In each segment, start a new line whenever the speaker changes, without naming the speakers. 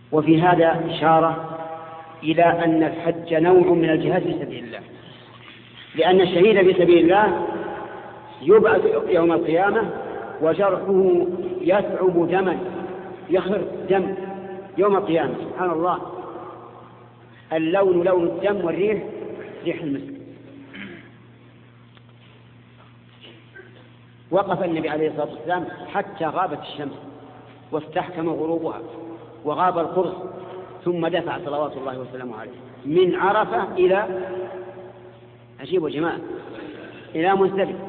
وفي هذا إشارة إلى أن الحج نوع من الجهاد في سبيل الله، لأن الشهيد في سبيل الله يبعث يوم القيامة وجرحه يثعب دما، يخر دم يوم القيامة. سبحان الله، اللون لون الدم والريح ريح المسك. وقف النبي عليه الصلاة والسلام حتى غابت الشمس واستحكم غروبها وغاب القرص، ثم دفع صلوات الله وسلامه عليه من عرفة إلى عجيب وجماعة إلى مزدلفة،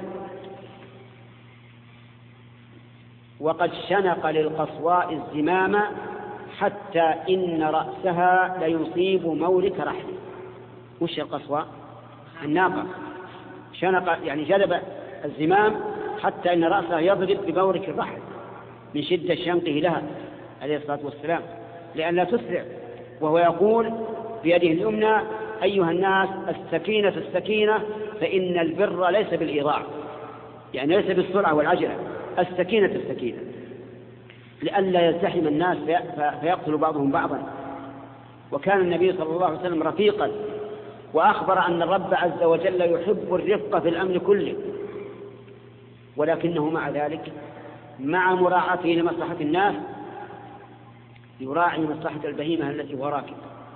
وقد شنق للقصواء الزمام حتى إن رأسها ليصيب مورك رحله. وش القصواء؟ الناقة. شنق يعني جلب الزمام حتى إن رأسها يضرب بمورك الرحل من شدة شنقه لها عليه الصلاة والسلام لأن لا تسرع، وهو يقول بيده اليمنى: أيها الناس السكينة السكينة، فإن البر ليس بالإيضاع، يعني ليس بالسرعة والعجلة، السكينة السكينة، لئلا يزدحم الناس فيقتل بعضهم بعضا. وكان النبي صلى الله عليه وسلم رفيقا، وأخبر أن الرب عز وجل يحب الرفق في الأمر كله، ولكنه مع ذلك مع مراعاته لمصلحة الناس يراعي مصلحة البهيمة التي هو راكب.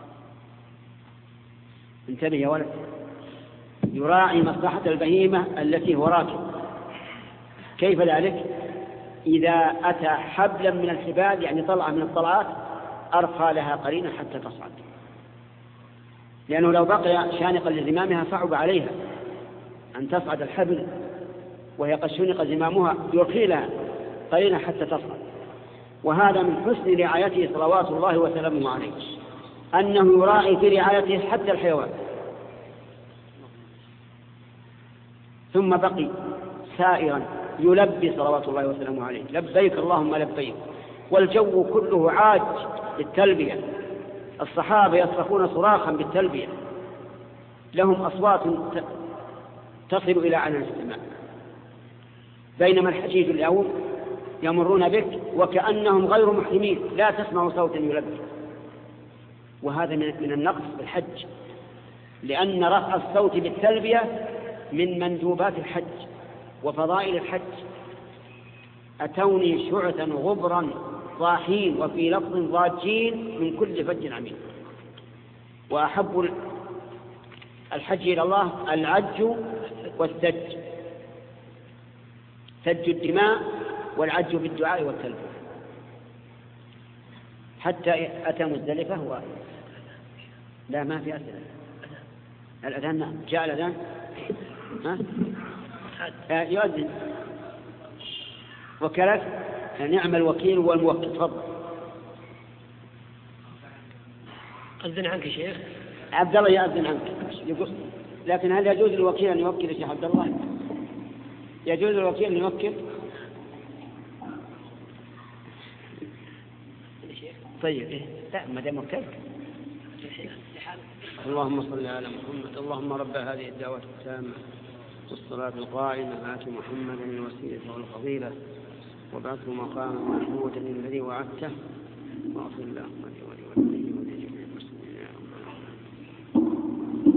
انتبه يا ولد، يراعي مصلحة البهيمة التي هو راكب. كيف ذلك؟ إذا أتى حبلا من الحبال يعني طلعة من الطلعات أرخى لها قرينا حتى تصعد، لأنه لو بقي شانقا لزمامها صعب عليها أن تصعد الحبل وهي قد شنق زمامها، يرخي لها قرينا حتى تصعد. وهذا من حسن رعايته صلوات الله وسلامه عليه، أنه يراعي في رعايته حتى الحيوان. ثم بقي سائرا يلبي صلوات الله وسلامه عليه: لبيك اللهم لبيك، والجو كله عاج بالتلبية، الصحابة يصرخون صراخا بالتلبية، لهم أصوات تصل إلى عنان السماء، بينما الحجيج اليوم يمرون بك وكأنهم غير محرمين، لا تسمع صوتا يلبي. وهذا من النقص في الحج، لأن رفع الصوت بالتلبية من مندوبات الحج وفضائل الحج. أتوني شعثا غبرا ضاحين وفي لفظ ضاجين من كل فج عميق. وأحب الحج إلى الله العج والسج، سج الدماء والعج بالدعاء والتلبية. حتى أتى مزدلفة لا ما في أسئلة. الأذان نعم جاء الأذان يؤذن وكلت نعم الوكيل والموكل. تفضل.
أذن عنك شيخ
عبد الله يأذن عنك يقول. لكن هل يجوز للوكيل أن يوكل يا شيخ عبد الله؟ يجوز للوكيل أن يوكل؟ طيب لا ما دام وكلت. اللهم صل على محمد. اللهم رب هذه الدعوة التامة والصلاة القائمة آت محمدا الوسيلة والفضيلة وابعثه مقاما محمودا الذي وعدته واغفر اللهم لي ولوالدي ولجميع المسلمين يا رب العالمين.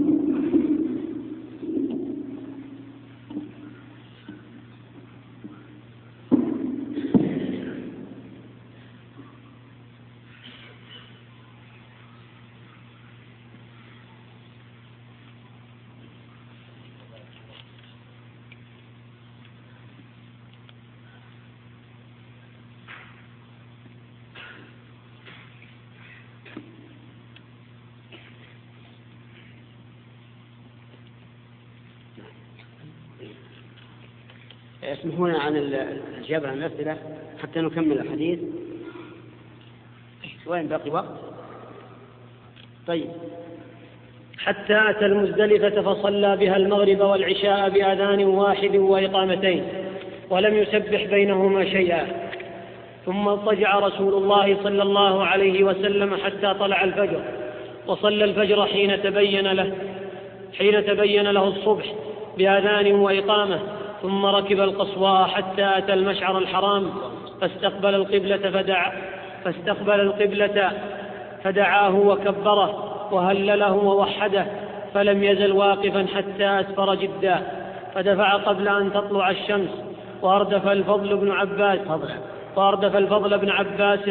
اسمحونا عن الإجابة عن الأسئلة حتى نكمل الحديث. وين باقي وقت؟ طيب.
حتى أتى المزدلفة فصلى بها المغرب والعشاء بأذان واحد وإقامتين ولم يسبح بينهما شيئا، ثم اضطجع رسول الله صلى الله عليه وسلم حتى طلع الفجر، وصلى الفجر حين تبين له الصبح بأذان وإقامة، ثم ركب القصواء حتى أتى المشعر الحرام فاستقبل القبلة فدعاه وكبره وهلله ووحده، فلم يزل واقفا حتى أسفر جدا، فدفع قبل أن تطلع الشمس، وأردف الفضل بن عباس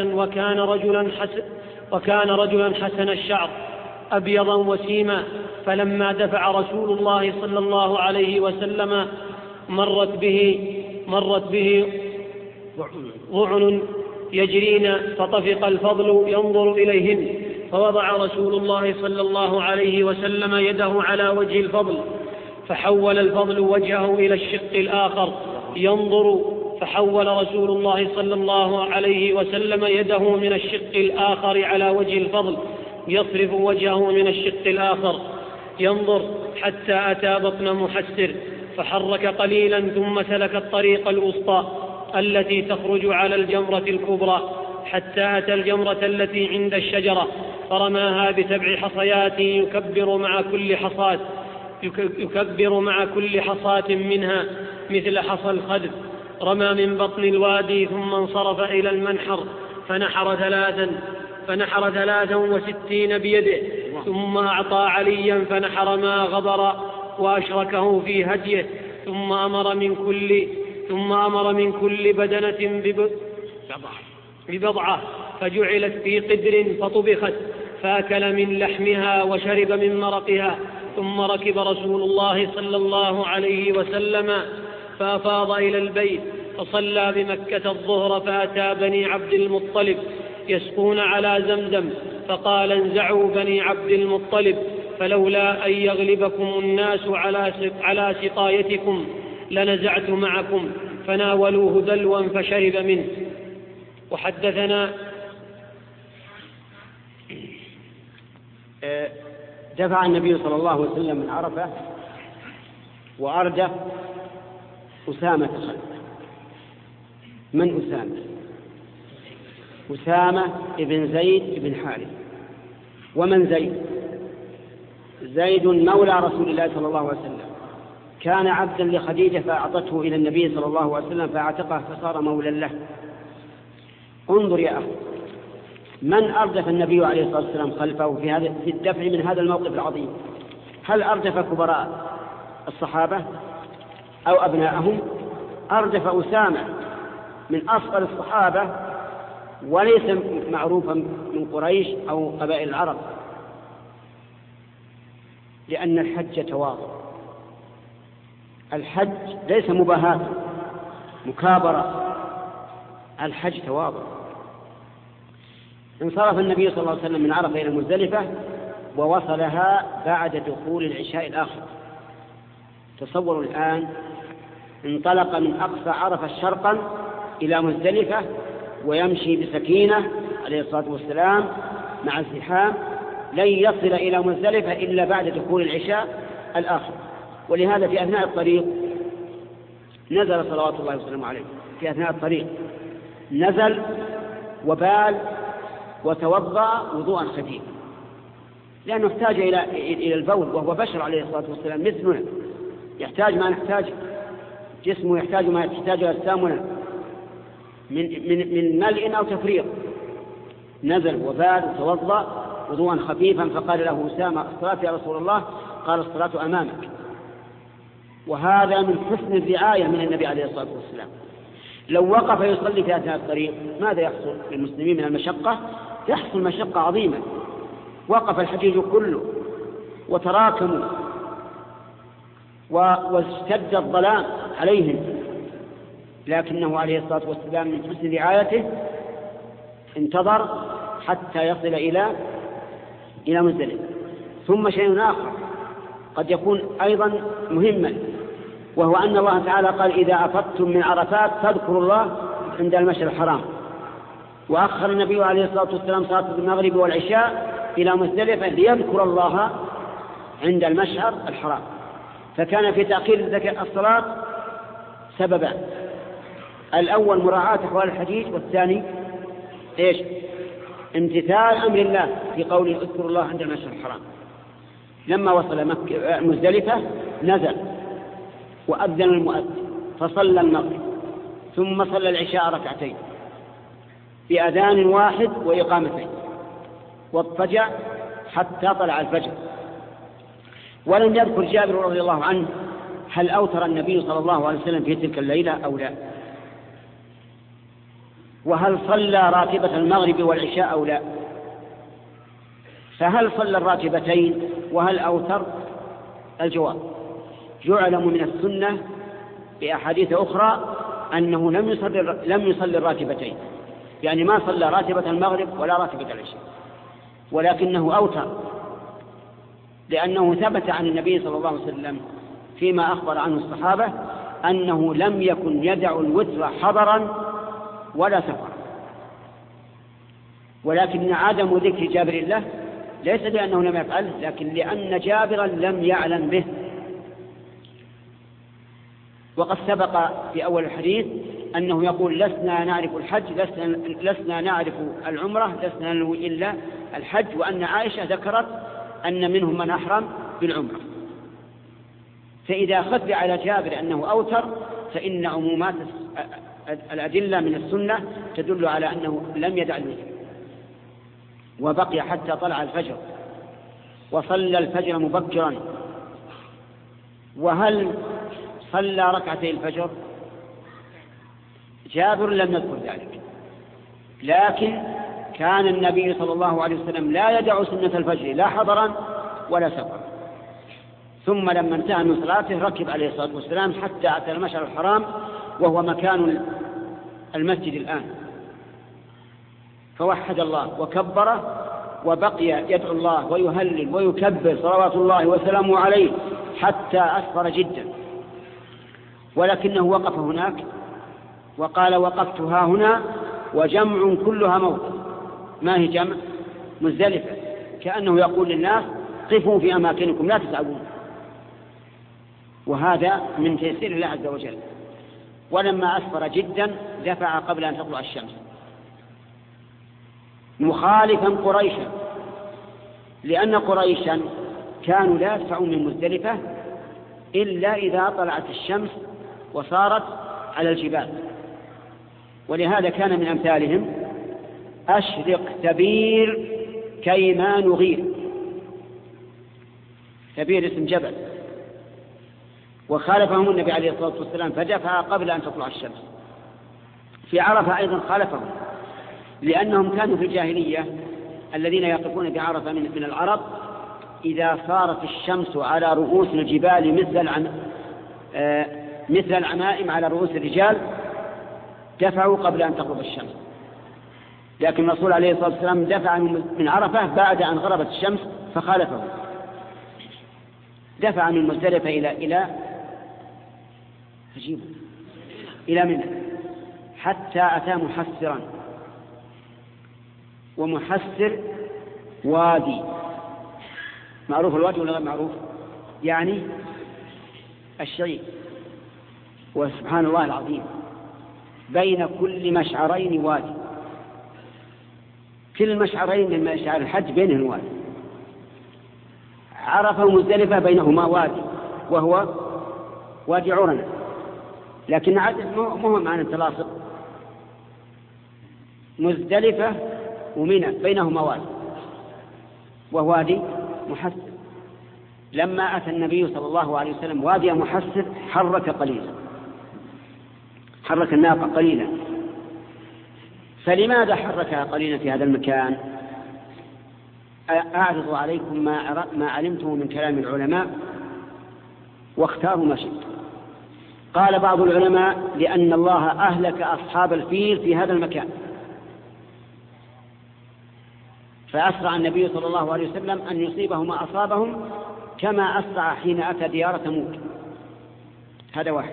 وكان رجلا حسن الشعر أبيضا وسيما، فلما دفع رسول الله صلى الله عليه وسلم مرت به ضعن يجرين، فطفق الفضل ينظر إليهن، فوضع رسول الله صلى الله عليه وسلم يده على وجه الفضل، فحول الفضل وجهه إلى الشق الآخر ينظر، فحول رسول الله صلى الله عليه وسلم يده من الشق الآخر على وجه الفضل يصرف وجهه من الشق الآخر ينظر، حتى أتى بطن محسر، فحرك قليلا ثم سلك الطريق الوسطى التي تخرج على الجمرة الكبرى، حتى أتى الجمرة التي عند الشجرة، فرماها ب7 حصيات يكبر مع كل حصاة منها مثل حصى الخدف. رمى من بطن الوادي ثم انصرف إلى المنحر فنحر 63 بيده، ثم أعطى عليا فنحر ما غبر وأشركه في هديه، ثم أمر من كل بدنة ببضعة فجعلت في قدر فطبخت، فأكل من لحمها وشرب من مرقها، ثم ركب رسول الله صلى الله عليه وسلم فأفاض إلى البيت، فصلى بمكة الظهر، فأتى بني عبد المطلب يسقون على زمزم، فقال: انزعوا بني عبد المطلب، فلولا أن يغلبكم الناس على سقايتكم لنزعت معكم، فناولوه دلوا فشرب منه. وحدثنا
دفع النبي صلى الله عليه وسلم من عرفة وأردف أسامة خلفه. من أسامة؟ أسامة ابن زيد ابن حارث. ومن زيد مولى رسول الله صلى الله عليه وسلم، كان عبدا لخديجة فأعطته إلى النبي صلى الله عليه وسلم فاعتقه فصار مولا له. انظر يا أخي، من أردف النبي عليه الصلاة والسلام خلفه في الدفع من هذا الموقف العظيم؟ هل أردف كبراء الصحابة أو أبناءهم؟ أردف أسامة من أصغر الصحابة، وليس معروفا من قريش أو قبائل العرب، لأن الحج تواضع. الحج ليس مباهاة مكابرة، الحج تواضع. انصرف النبي صلى الله عليه وسلم من عرفة إلى مزدلفة، ووصلها بعد دخول العشاء الآخر. تصوروا الآن، انطلق من أقصى عرفة شرقا إلى مزدلفة، ويمشي بسكينة عليه الصلاة والسلام مع الزحام، لن يصل إلى مزدلفة إلا بعد دخول العشاء الآخر. ولهذا في أثناء الطريق نزل صلوات الله وسلامه عليه، في أثناء الطريق نزل وبال وتوضأ وضوءا خفيفا، لأنه احتاج إلى البول، وهو بشر عليه الصلاة والسلام مثلنا، يحتاج ما نحتاج، جسمه يحتاج ما يحتاج أجسامنا من ملء أو تفريغ. نزل وبال وتوضأ وضوءا خفيفا، فقال له أسامة: الصلاة يا رسول الله؟ قال: الصلاة أمامك. وهذا من حسن الرعاية من النبي عليه الصلاة والسلام. لو وقف يصلي في أثناء الطريق ماذا يحصل للمسلمين من المشقة؟ يحصل مشقة عظيمة. وقف الحجيج كله وتراكموا واشتد الظلام عليهم، لكنه عليه الصلاة والسلام من حسن رعايته انتظر حتى يصل إلى مزدلفة. ثم شيء آخر قد يكون أيضا مهما، وهو أن الله تعالى قال: إذا أفضتم من عرفات فاذكروا الله عند المشعر الحرام. وأخر النبي عليه الصلاة والسلام صلاة المغرب والعشاء إلى مزدلفة ليذكر الله عند المشعر الحرام. فكان في تأخير الصلاة سببان: الأول مراعاة أحوال الحجيج، والثاني إيش؟ امتثال أمر الله في قوله: اذكروا الله عند المشعر الحرام. لما وصل مزدلفة نزل وأذن المؤذن فصلى المغرب، ثم صلى العشاء ركعتين بأذان واحد وإقامتين، واضطجع حتى طلع الفجر. ولم يذكر جابر رضي الله عنه هل أوتر النبي صلى الله عليه وسلم في تلك الليلة أو لا، وهل صلى راتبة المغرب والعشاء أو لا. فهل صلى الراتبتين وهل أوتر؟ الجواب: يعلم من السنة بأحاديث أخرى أنه لم يصلي الراتبتين، يعني ما صلى راتبة المغرب ولا راتبة العشاء، ولكنه أوتر، لأنه ثبت عن النبي صلى الله عليه وسلم فيما أخبر عنه الصحابة أنه لم يكن يدع الوتر حضرا ولا سفرا. ولكن عدم ذكر جابر له ليس لأنه لم يفعله، لكن لأن جابرا لم يعلم به. وقد سبق في أول الحديث أنه يقول: لسنا نعرف الحج، لسنا نعرف العمرة، لسنا ننوي إلا الحج، وأن عائشة ذكرت أن منهم من أحرم بالعمرة. فإذا خفي على جابر أنه أوتر فإن عمومات الأدلة من السنة تدل على أنه لم يدع الوتر، وبقي حتى طلع الفجر وصلى الفجر مبكرا. وهل صلى ركعتي الفجر؟ جابر لم يذكر ذلك، لكن كان النبي صلى الله عليه وسلم لا يدع سنة الفجر لا حضرا ولا سفرا. ثم لما انتهى من صلاته ركب عليه الصلاة والسلام حتى أتى المشعر الحرام، وهو مكان المسجد الآن، فوحد الله وكبره، وبقي يدعو الله ويهلل ويكبر صلوات الله وسلامه عليه حتى أسفر جدا. ولكنه وقف هناك وقال: وقفت ها هنا وجمع كلها موت. ما هي جمع؟ مزدلفة، كأنه يقول للناس: قفوا في أماكنكم لا تسعبون. وهذا من تيسير الله عز وجل. ولما أسفر جدا دفع قبل أن تطلع الشمس، مخالفا قريشا، لأن قريشا كانوا لا يدفعون من مزدلفة إلا إذا طلعت الشمس وصارت على الجبال. ولهذا كان من أمثالهم: أشرق تبير كيما نغير. تبير اسم جبل، وخالفهم النبي عليه الصلاة والسلام فدفع قبل أن تطلع الشمس. في عرفة أيضا خالفهم، لأنهم كانوا في الجاهلية الذين يقفون بعرفة من العرب إذا صارت الشمس على رؤوس الجبال مثل العمائم على رؤوس الرجال دفعوا قبل أن تغرب الشمس. لكن الرسول عليه الصلاة والسلام دفع من عرفة بعد أن غربت الشمس فخالفه، دفع من مزدلفة إلى منى حتى أتى محسرا. ومحسر وادي، معروف الوادي ولا غير معروف؟ يعني الشيء. وسبحان الله العظيم، بين كل مشعرين وادي، كل مشعرين من مشاعر الحج بينهم وادي. عرفة ومزدلفة بينهما وادي وهو وادي عرنة، لكن مو معنى التلاصق. مزدلفة ومنى بينهما وادي وهو وادي محسر. لما أتى النبي صلى الله عليه وسلم وادي محسر حرك الناقة قليلا. فلماذا حركها قليلا في هذا المكان؟ أعرض عليكم ما علمته من كلام العلماء واختاروا ما شئت. قال بعض العلماء: لأن الله أهلك أصحاب الفيل في هذا المكان، فأسرع النبي صلى الله عليه وسلم أن يصيبه ما أصابهم، كما أسرع حين أتى ديار ثمود. هذا واحد.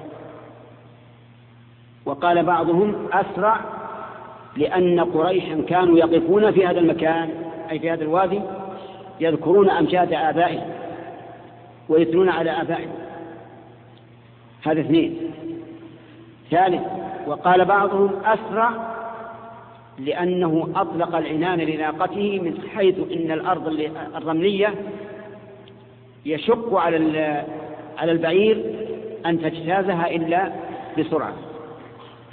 وقال بعضهم: أسرع لأن قريشا كانوا يقفون في هذا المكان، أي في هذا الوادي، يذكرون أمجاد آبائهم ويثنون على آبائهم. هذا اثنين. ثالث: وقال بعضهم: أسرع لأنه أطلق العنان لناقته، من حيث إن الأرض الرملية يشق على البعير أن تجتازها إلا بسرعة.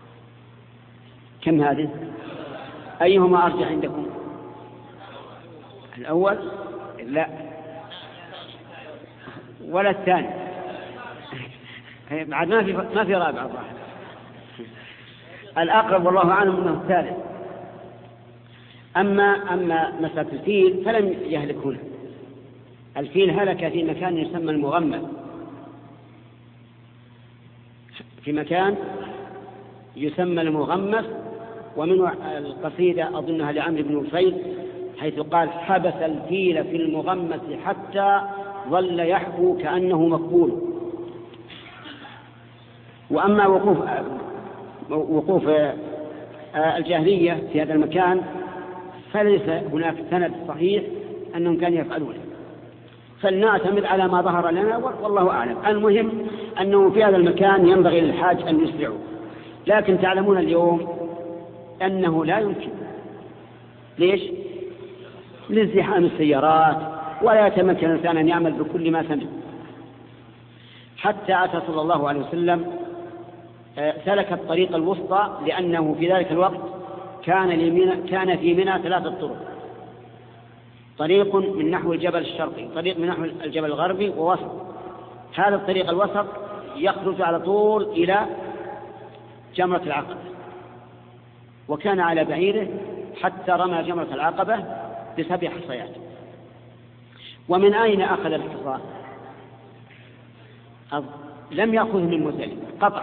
كم هذه؟ أيهما أرجح عندكم؟ الأول لا ولا الثاني بعد ما في رابع الظاهر. الأقرب والله أعلم أنه الثالث. أما مسألة الفيل فلم يهلك هنا. الفيل هلك في مكان يسمى المغمس، في مكان يسمى المغمس. ومن القصيدة أظنها لعمرو بن وفيل حيث قال: حبس الفيل في المغمس حتى ظل يحبو كأنه مقبول. وأما وقوف الجاهلية في هذا المكان فليس هناك سند صحيح أنهم كانوا يفعلون، فلنعتمد على ما ظهر لنا والله أعلم. المهم أنه في هذا المكان ينبغي للحاج أن يسرعوا، لكن تعلمون اليوم أنه لا يمكن. ليش؟ لازدحام السيارات، ولا يتمكن الإنسان أن يعمل بكل ما سمع. حتى أتى صلى الله عليه وسلم سلك الطريق الوسطى، لأنه في ذلك الوقت كان في منى 3 طرق: طريق من نحو الجبل الشرقي، طريق من نحو الجبل الغربي، ووسط. هذا الطريق الوسط يخرج على طول إلى جمرة العقبة، وكان على بعيره حتى رمى جمرة العقبة ب7 حصيات. ومن أين أخذ الحصى؟ لم يأخذه من مزدلفة قطعا،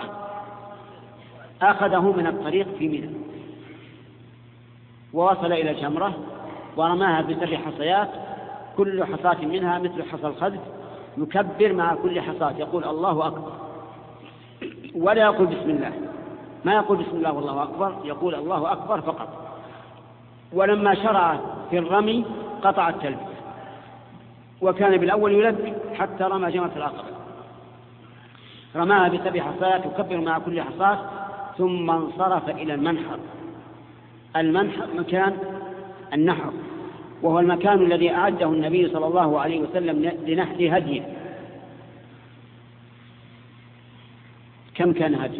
أخذه من الطريق في منى، ووصل إلى الجمرة ورماها ب7 حصيات، كل حصاة منها مثل حصى الخذف، يكبر مع كل حصاة، يقول الله أكبر، ولا يقول بسم الله، ما يقول بسم الله والله أكبر، يقول الله أكبر فقط. ولما شرع في الرمي قطع التلبية، وكان بالأول يلبي حتى رمى جمرة العقبة، رماها ب7 حصيات يكبر مع كل حصاة، ثم انصرف إلى المنحر. المنحر مكان النحر، وهو المكان الذي أعده النبي صلى الله عليه وسلم لنحر هديه. كم كان هديه؟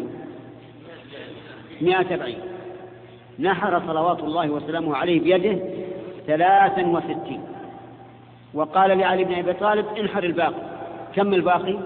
100 بعير. نحر صلوات الله وسلامه عليه بيده 63، وقال لعلي بن أبي طالب: انحر الباقي. كم الباقي؟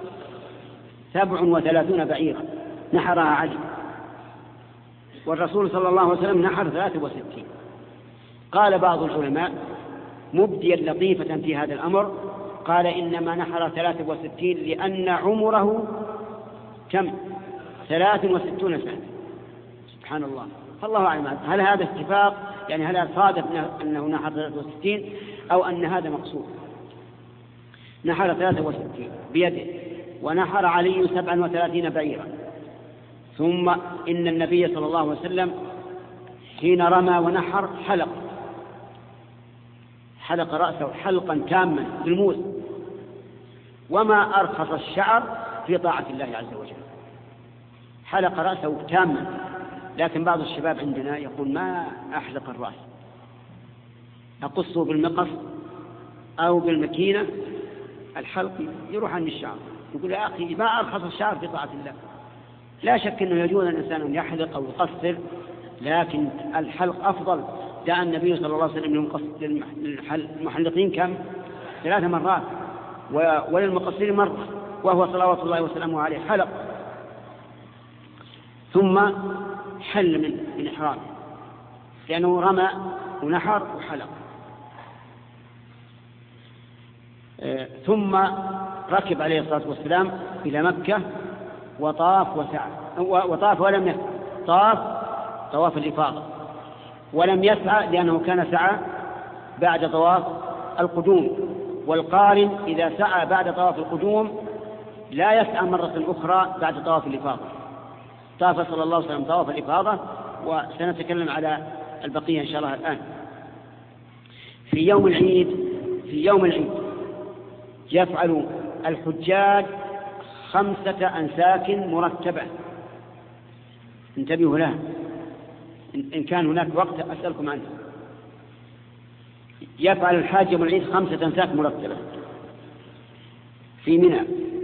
37 بعيرا نحرها علي، والرسول صلى الله عليه وسلم نحر 63. قال بعض العلماء مبديا لطيفة في هذا الأمر، قال: إنما نحر 63 لأن عمره كم؟ 63 سنة. سبحان الله. فالله أعلم، هل هذا اتفاق؟ يعني هل صادف أنه نحر 63 أو أن هذا مقصود؟ نحر 63 بيده، ونحر علي 37 بعيرا. ثم إن النبي صلى الله عليه وسلم حين رمى ونحر حلق رأسه حلقا تاما بالموس، وما أرخص الشعر في طاعة الله عز وجل، حلق رأسه تاما. لكن بعض الشباب عندنا يقول: ما أحلق الرأس، أقصه بالمقص أو بالمكينة، الحلق يروح عن الشعر. يقول: يا أخي ما أرخص الشعر في طاعة الله. لا شك أنه يجوز الإنسان أن يحلق أو يقصر، لكن الحلق أفضل. جاء النبي صلى الله عليه وسلم للمحلقين كم؟ 3 مرات، وللمقصرين مرة، وهو صلوات الله وسلامه عليه حلق. ثم حل من إحرام، لأنه رمى ونحر وحلق. ثم ركب عليه الصلاة والسلام إلى مكة وطاف وسعى، وطاف ولم يسعى، طواف الإفاضة، ولم يسعى لأنه كان سعى بعد طواف القدوم. والقارن إذا سعى بعد طواف القدوم لا يسعى مرة أخرى بعد طواف الإفاضة. طاف صلى الله عليه وسلم طواف الإفاضة، وسنتكلم على البقية إن شاء الله الآن. في يوم العيد يفعل الحجاج 5 أنساك مرتبة. انتبهوا لها، إن كان هناك وقت أسألكم عنه. يفعل الحاج يوم العيد 5 أنساك مرتبة في منى.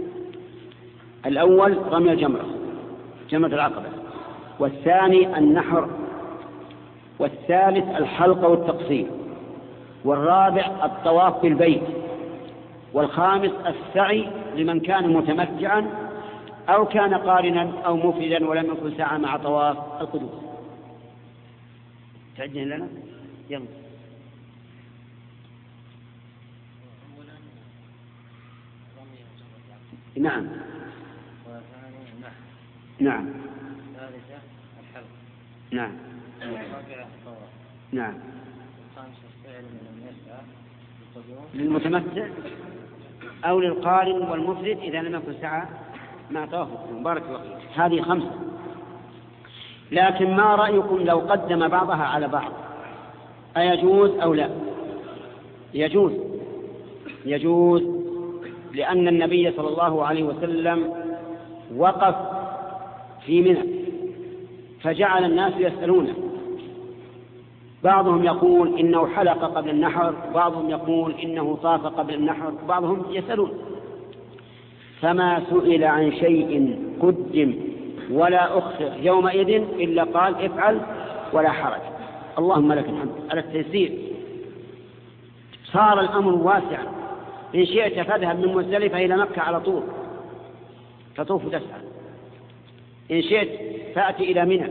الأول رمي جمرة العقبة، والثاني النحر، والثالث الحلق والتقصير، والرابع الطواف بالبيت، والخامس السعي لمن كان متمتعا أو كان قارنا أو مفردا ولم يكن سعى مع طواف القدوم. تعجل لنا يلا. نعم نعم نعم نعم للمتمتع أو للقارن والمفرد إذا لم يكن سعى مع طواف القدوم. بارك الله فيك. هذه 5. لكن ما رأيكم لو قدم بعضها على بعض؟ أيجوز أو لا؟ يجوز، يجوز، لأن النبي صلى الله عليه وسلم وقف في منى فجعل الناس يسألونه، بعضهم يقول إنه حلق قبل النحر، بعضهم يقول إنه طاف قبل النحر، بعضهم يسألون. فما سئل عن شيء قدم ولا أخر يومئذ إلا قال افعل ولا حرج. اللهم لك الحمد على التيسير. صار الأمر واسعا، إن شئت فاذهب من مزدلفة إلى مكة على طول تطوف وتسعى، إن شئت فأتي إلى منى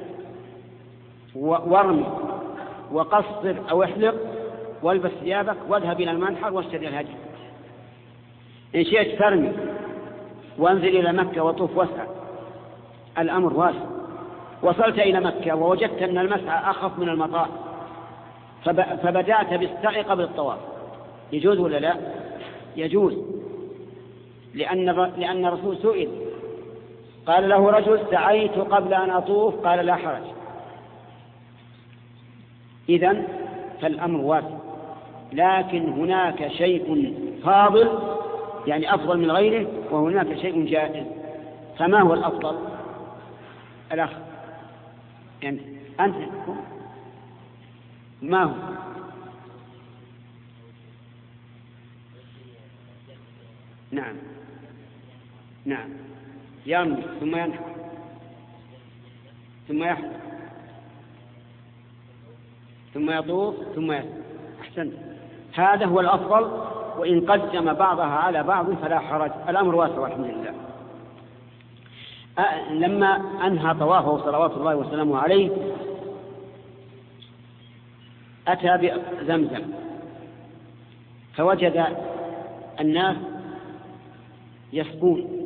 وارمي وقصر أو احلق والبس ثيابك واذهب إلى المنحر واشتري الهدي، إن شئت ترمي وانزل إلى مكة وطوف واسعى. الأمر واسع. وصلت إلى مكة ووجدت أن المسعى أخف من المطاف فبدأت بالسعي قبل الطواف، يجوز ولا لا؟ يجوز، لأن الرسول سئل قال له رجل سعيت قبل أن أطوف قال لا حرج. إذن فالأمر واسع، لكن هناك شيء فاضل يعني أفضل من غيره، وهناك شيء جائز. فما هو الأفضل؟ الأخ يعني أنت ما هو؟ نعم نعم، يرمي ثم ينحر ثم يحلق ثم يطوف ثم يسعى. أحسنت، هذا هو الأفضل، وإن قدم بعضها على بعض فلا حرج. الأمر واسع والحمد لله. لما أنهى طوافه صلوات الله وسلامه عليه أتى بزمزم فوجد الناس يسقون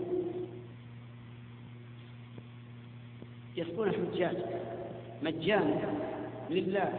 الحجاج مجانا لله،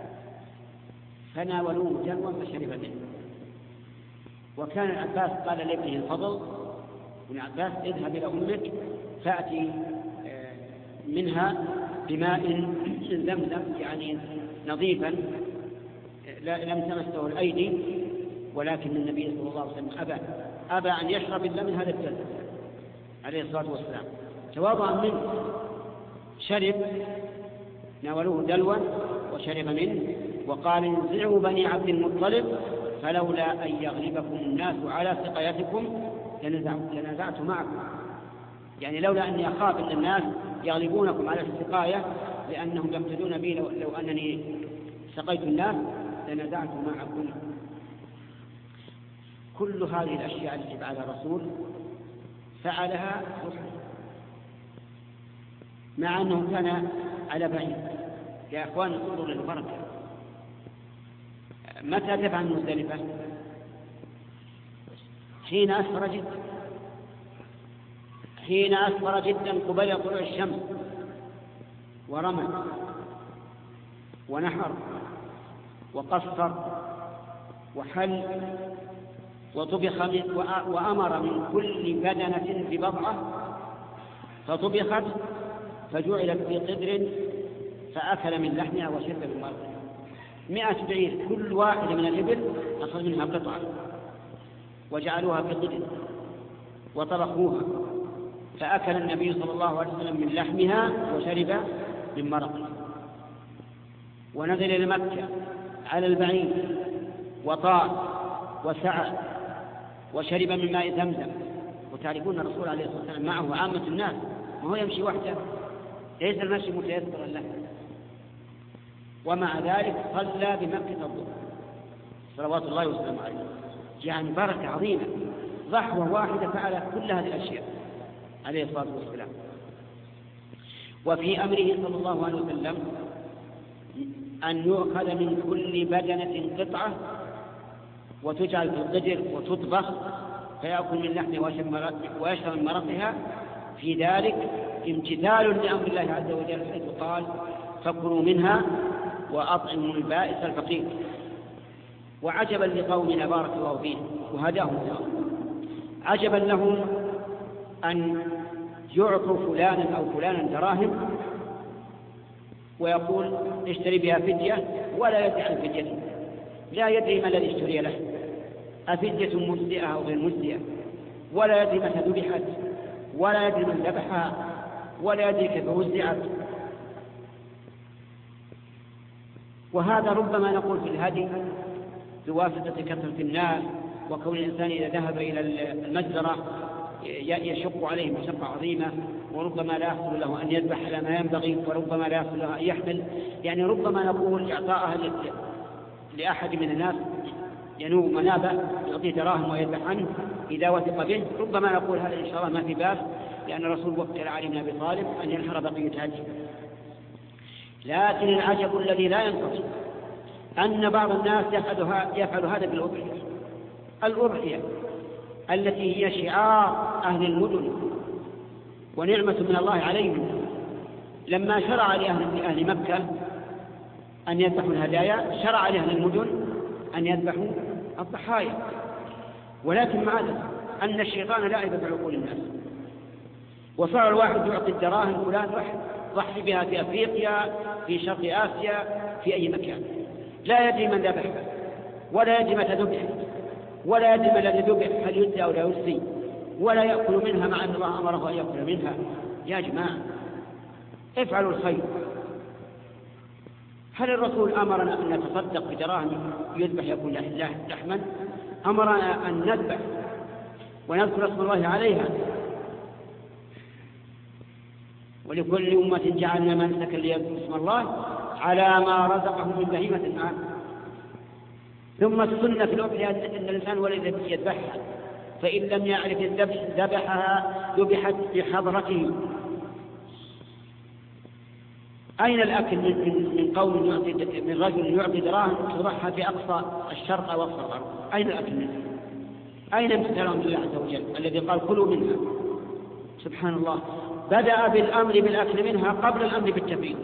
فناولوه جلوا فشرب منه. وكان العباس قال لابنه الفضل ابن عباس اذهب إلى أمك فأتي منها بماء زمزم يعني نظيفا لم تمسه الأيدي، ولكن النبي صلى الله عليه وسلم أبى أن يشرب إلا من هذا الزمزم عليه الصلاة والسلام، تواضعا منه شرب، ناولوه دلوا وشرب منه، وقال انزعوا بني عبد المطلب فلولا أن يغلبكم الناس على سقايتكم لنزعت معكم، يعني لولا أني أخاف أن الناس يغلبونكم على السقاية لأنهم يقتدون بي لو أنني سقيت الناس لنزعت معكم. كل هذه الأشياء التي فعلها الرسول فعلها مع أنه كان على بعيد. يا أخوان انظروا للبركة، متى تفعل مزدلفة؟ حين أسفر جدا قبل طلوع الشمس، ورمى ونحر وقصر وحل وطبخ وأمر من كل بدنة ببضعة فطبخت فجعلت في قدر فأكل من لحمها وشرب من مرقها. 100 بعير كل واحدة من الإبل أخذ منها قطعة وجعلوها في قدر وطبخوها، فأكل النبي صلى الله عليه وسلم من لحمها وشرب من مرقها. ونزل إلى مكة على البعير وطاف وسعى وشرب من ماء زمزم. وتعرفون الرسول عليه الصلاة والسلام معه عامة الناس، وهو يمشي وحده، ليس المشي متيسرا له، ومع ذلك صلى بمكة الظهر صلوات الله وسلامه عليه، يعني بركة عظيمة، ضحوة واحدة فعل كل هذه الأشياء عليه الصلاة والسلام. وفي أمره صلى الله عليه وسلم أن يؤخذ من كل بدنة قطعة وتجعل في القدر وتطبخ فيأكل من لحمها ويشرب من مرقها، في ذلك امتثال لأمر الله عز وجل حيث قال فكلوا منها وأطعموا البائس الفقير. وعجبا لقومنا بارك الله فيهم وهداهم الله، عجبا لهم أن يعطوا فلانا أو فلانا دراهم ويقول اشتري بها فدية ولا يدري عن فديته، لا يدري ما الذي اشتري له، أفدية مجزئة أو غير مجزئة، ولا يدري متى ذبحت، ولا يدري من ذبحها، ولا يدري كيف وزعت. وهذا ربما نقول في الهدي بواسطة كثرة الناس، وكون الإنسان إذا ذهب إلى المجزرة يشق عليه مشقة عظيمة، وربما لا يحصل له أن يذبح على ما ينبغي، وربما لا يحصل له أن يحمل، يعني ربما نقول إعطاءها لأحد من الناس ينوب منابه يعطيه دراهم ويذبح عنه إذا وثق به، ربما نقول هذا إن شاء الله ما في بأس، لأن الرسول وكل علي بن أبي طالب أن ينحر بقية هديه. لكن العجب الذي لا ينقص أن بعض الناس يفعل هذا بالأضحية، الأضحية التي هي شعار أهل المدن ونعمة من الله عليهم، لما شرع لأهل مكة أن يذبحوا الهدايا شرع لأهل المدن أن يذبحوا الضحايا، ولكن مع ذلك أن الشيطان لاعب بعقول الناس، وصار الواحد يعطي الدراهم فلان ضحي بها في أفريقيا، في شرق آسيا، في أي مكان، لا يدري من ذبحها، ولا يدري متى ذبحت، ولا يدري ما الذي ذبح هل يدري أو لا يدري، ولا يأكل منها مع أن الله أمره أن يأكل منها. يا جماعة افعلوا الخير. هل الرسول أمرنا أن نتصدق بدراهم يذبح يكون لحما؟ أمرنا أن نذبح ونذكر اسم الله عليها، ولكل أمة جعلنا منسكا ليذكروا اسم الله على ما رزقهم من بهيمة الأنعام. ثم السنة في الأضحية أن الإنسان ولد يذبحها، فإن لم يعرف الذبح ذبحها ذبحت بحضرته. أين الأكل من قوم من رجل يعطي دراهم تضحى في أقصى الشرق أو أقصى الغرب؟ أين الأكل منها؟ أين امتثالهم لله عز وجل الذي قال كلوا منها؟ سبحان الله، بدأ بالأمر بالأكل منها قبل الأمر بالتفريط،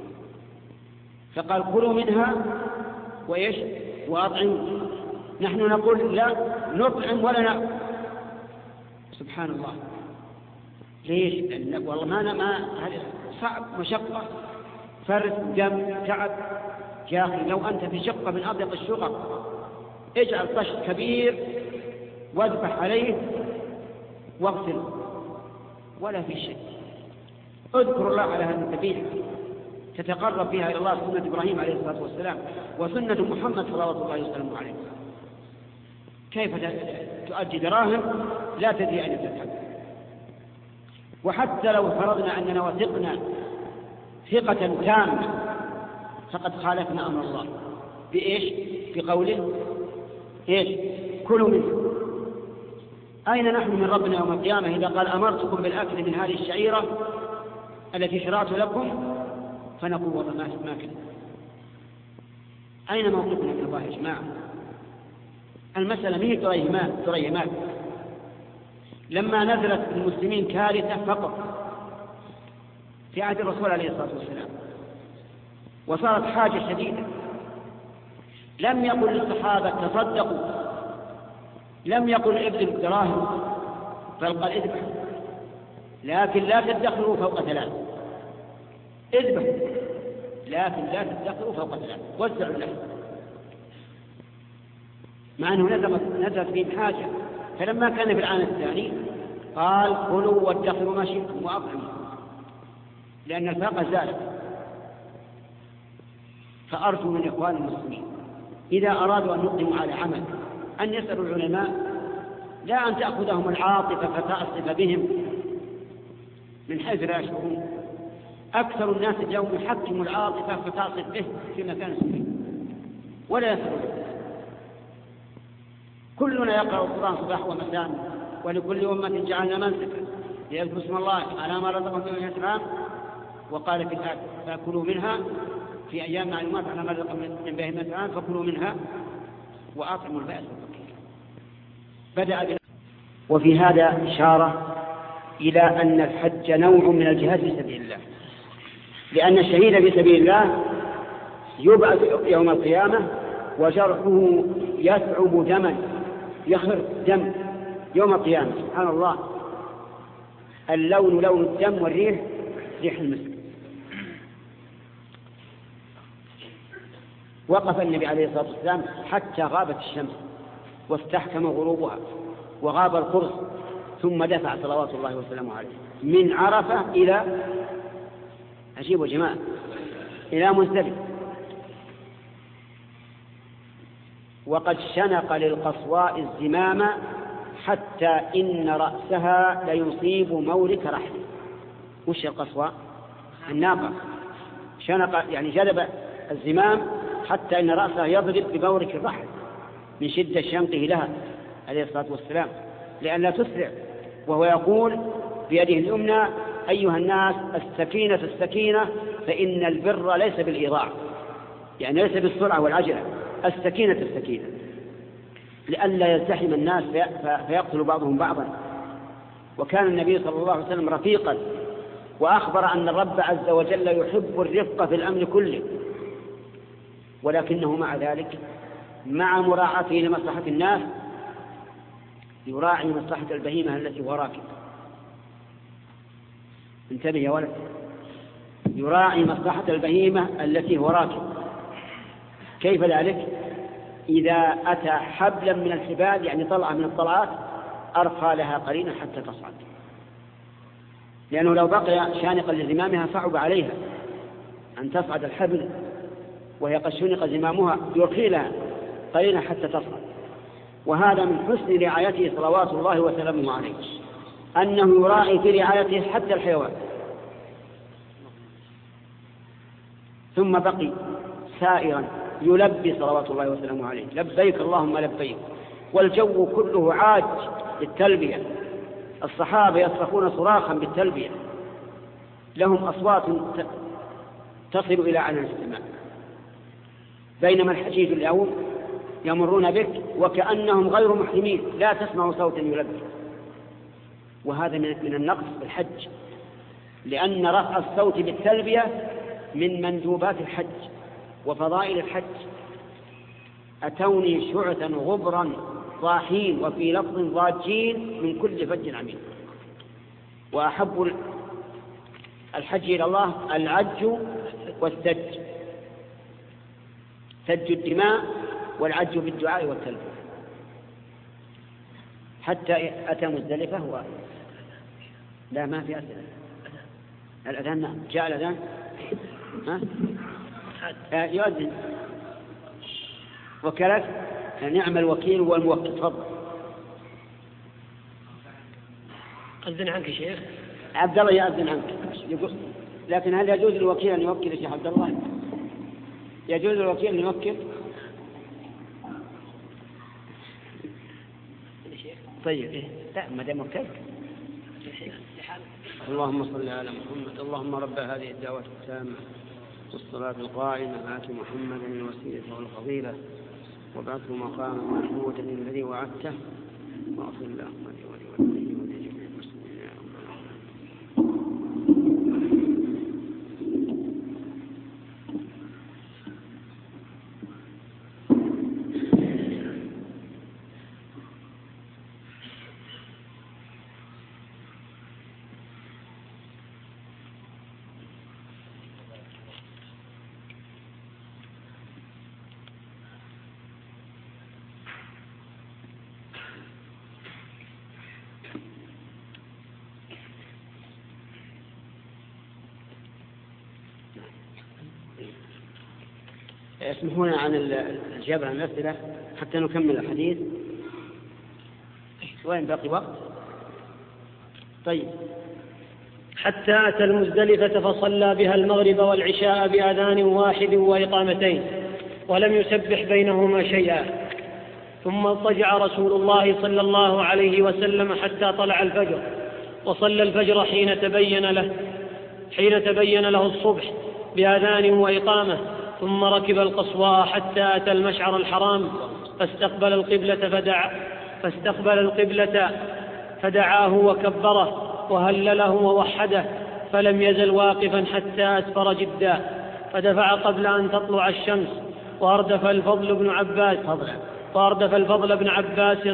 فقال كلوا منها وإيش وأطعموا. نحن نقول لا نطعم ولا نأكل. سبحان الله، ليش؟ والله ما هذا صعب، مشقة، فرد، دم، تعب. يا أخي لو أنت في شقة من أضيق الشقق اجعل طشت كبير واذبح عليه واغسل ولا في شيء. اذكر الله على هذه الذبيحة تتقرب بها إلى الله، سنة إبراهيم عليه الصلاة والسلام وسنة محمد صلوات الله وسلامه عليه. كيف تؤدي دراهم لا تدري أين تذهب؟ وحتى لو فرضنا أننا وثقنا ثقة تامة فقد خالفنا أمر الله بإيش؟ بقوله إيش؟ كلوا منه. أين نحن من ربنا يوم القيامة إذا قال أمرتكم بالأكل من هذه الشعيرة التي شرعت لكم؟ فنقول والله ما كان. أين موقفنا من الله يا جماعة؟ المسألة ما هي تريهمات. لما نزلت المسلمين كارثة فقط في عهد الرسول عليه الصلاة والسلام وصارت حاجة شديدة، لم يقل للصحابة تصدقوا، لم يقل ابذلوا الدراهم، بل قال اذبحوا، لكن لا تدخلوا فوق 3. اذبحوا لكن لا تدخلوا فوق 3، وزعوا اللحم، مع أنه نزلت بهم حاجة. فلما كان في العام الثاني قال كلوا وادخروا ما شئتم وأطعموا، لأن الفاقة زالت. فأرجو من إخوان المسلمين إذا أرادوا أن يقدموا على عمل أن يسألوا العلماء، لا أن تأخذهم العاطفة فتعصف بهم من حيث لا يشعرون. أكثر الناس اليوم يحكم العاطفة فتعصف به في مكان سبيل ولا يسألون. كلنا يقرأ القرآن صباح ومساء، ولكل أمة جعلنا منسكا ليذكروا اسم الله على ما رزقهم من الإسلام، وقال في الآية فكلوا منها في أيام معلومات على ما رزقهم من بهيمة الأنعام فكلوا منها وأطعموا البائس الفقير. بدأ وفي هذا إشارة إلى أن الحج نوع من الجهاد في سبيل الله، لأن الشهيد في سبيل الله يبعث يوم القيامة وجرحه يثعب دما، يخر دم يوم القيامة. سبحان الله، اللون لون الدم والريح ريح المسك. وقف النبي عليه الصلاة والسلام حتى غابت الشمس واستحكم غروبها وغاب القرص، ثم دفع صلوات الله وسلامه عليه من عرفة إلى عجيب وجماعة إلى مزدلفة. وقد شنق للقصواء الزمام حتى إن رأسها ليصيب مورك رحل. وش القصواء؟ الناقة. شنق يعني جلب الزمام حتى إن رأسها يضرب بمورك الرحل من شدة شنقه لها عليه الصلاة والسلام لأن لا تسرع، وهو يقول بيده اليمنى أيها الناس السكينة السكينة فإن البر ليس بالإيضاع، يعني ليس بالسرعة والعجلة، السكينة السكينة، لئلا يزدحم الناس فيقتل بعضهم بعضا. وكان النبي صلى الله عليه وسلم رفيقا، وأخبر أن الرب عز وجل يحب الرفق في الأمر كله، ولكنه مع ذلك مع مراعاته لمصلحة الناس يراعي مصلحة البهيمة التي هو راكب. انتبه يا ولد، يراعي مصلحة البهيمة التي هو راكب. كيف ذلك؟ إذا أتى حبلا من الحبال يعني طلعة من الطلعات أرخى لها قرينا حتى تصعد، لأنه لو بقي شانقا لزمامها صعب عليها أن تصعد الحبل وهي قد شنق زمامها، يرخي لها قرينا حتى تصعد. وهذا من حسن رعايته صلوات الله وسلامه عليه، أنه يراعي في رعايته حتى الحيوان. ثم بقي سائرا يلبي صلوات الله وسلامه عليه لبيك اللهم لبيك، والجو كله عاج بالتلبية، الصحابة يصرخون صراخا بالتلبية، لهم أصوات تصل إلى عنان السماء، بينما الحجيج اليوم يمرون بك وكأنهم غير محرمين لا تسمع صوتا يلبي. وهذا من النقص بالحج، لأن رفع الصوت بالتلبية من مندوبات الحج وفضائل الحج. أتوني شعثا غبرا صاحين وفي لفظ ضاجين من كل فج عميق. وأحب الحج إلى الله العج والسج، سج الدماء والعج بالدعاء والتلبية. حتى أتى مزدلفة هو لا ما في أسئلة. الأذان نعم جاء الأذان يؤذن وكلت نعم الوكيل والموكل. تفضل.
أذن عنك شيخ
عبد الله يأذن عنك يقول. لكن هل يجوز للوكيل أن يوكل يا شيخ عبد الله؟ يجوز للوكيل أن يوكل؟ طيب لا ما دام وكلت. اللهم صل على محمد. اللهم رب هذه الدعوة التامة والصلاة القائمة آت محمدا الوسيلة والفضيلة وابعثه مقاما محمودا الذي وعدته واغفر اللهم لي ولوالدي ولجميع المسلمين يا رب العالمين. اسمحونا عن الإجابة عن الأسئلة حتى نكمل الحديث. وين باقي وقت؟ طيب.
حتى أتى المزدلفة فصلى بها المغرب والعشاء بأذان واحد وإقامتين ولم يسبح بينهما شيئا، ثم اضطجع رسول الله صلى الله عليه وسلم حتى طلع الفجر، وصلى الفجر حين تبين له الصبح بأذان وإقامة، ثم ركب القصواء حتى أتى المشعر الحرام فاستقبل القبلة فدعاه وكبره وهلله ووحده، فلم يزل واقفا حتى أسفر جدا، فدفع قبل أن تطلع الشمس، وأردف الفضل بن عباس